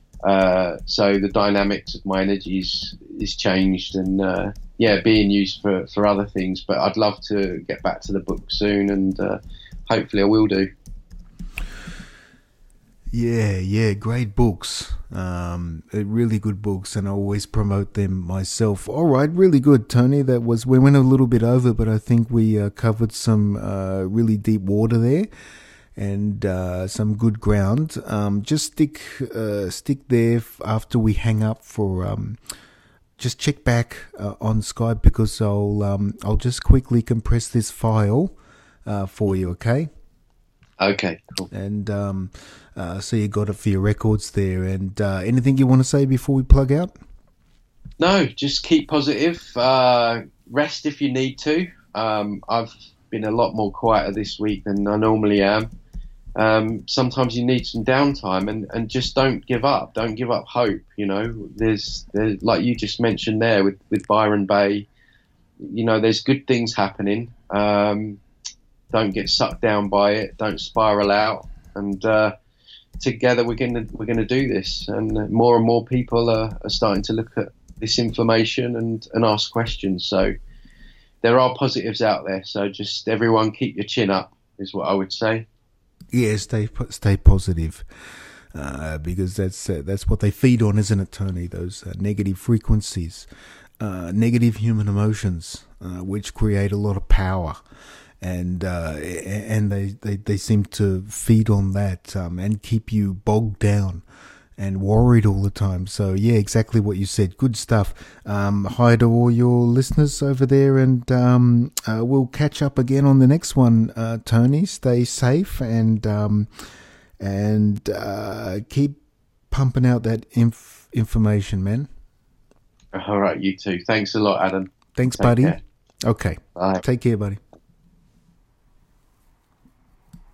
so the dynamics of my energy is changed, and being used for other things. But I'd love to get back to the book soon, and hopefully I will do. Yeah, great books. Really good books, and I always promote them myself. All right, really good, Tony. We went a little bit over, but I think we covered some really deep water there, and some good ground. Just stick there after we hang up for. Just check back on Skype, because I'll just quickly compress this file for you. Okay. Okay, cool. And so you got it for your records there. And anything you want to say before we plug out? No, just keep positive. Rest if you need to. I've been a lot more quieter this week than I normally am. Sometimes you need some downtime, and just don't give up. Don't give up hope. You know, there's like you just mentioned there with Byron Bay. You know, there's good things happening. Don't get sucked down by it. Don't spiral out. And together we're gonna do this. And more people are starting to look at this information and ask questions. So there are positives out there. So just everyone keep your chin up is what I would say. Yeah, stay positive, because that's what they feed on, isn't it, Tony? Those negative frequencies, negative human emotions, which create a lot of power. And they seem to feed on that and keep you bogged down and worried all the time. So yeah, exactly what you said. Good stuff. Hi to all your listeners over there, and we'll catch up again on the next one. Tony, stay safe and keep pumping out that information, man. All right, you too. Thanks a lot, Adam. Thanks, buddy. Care. Okay. Bye. Take care, buddy.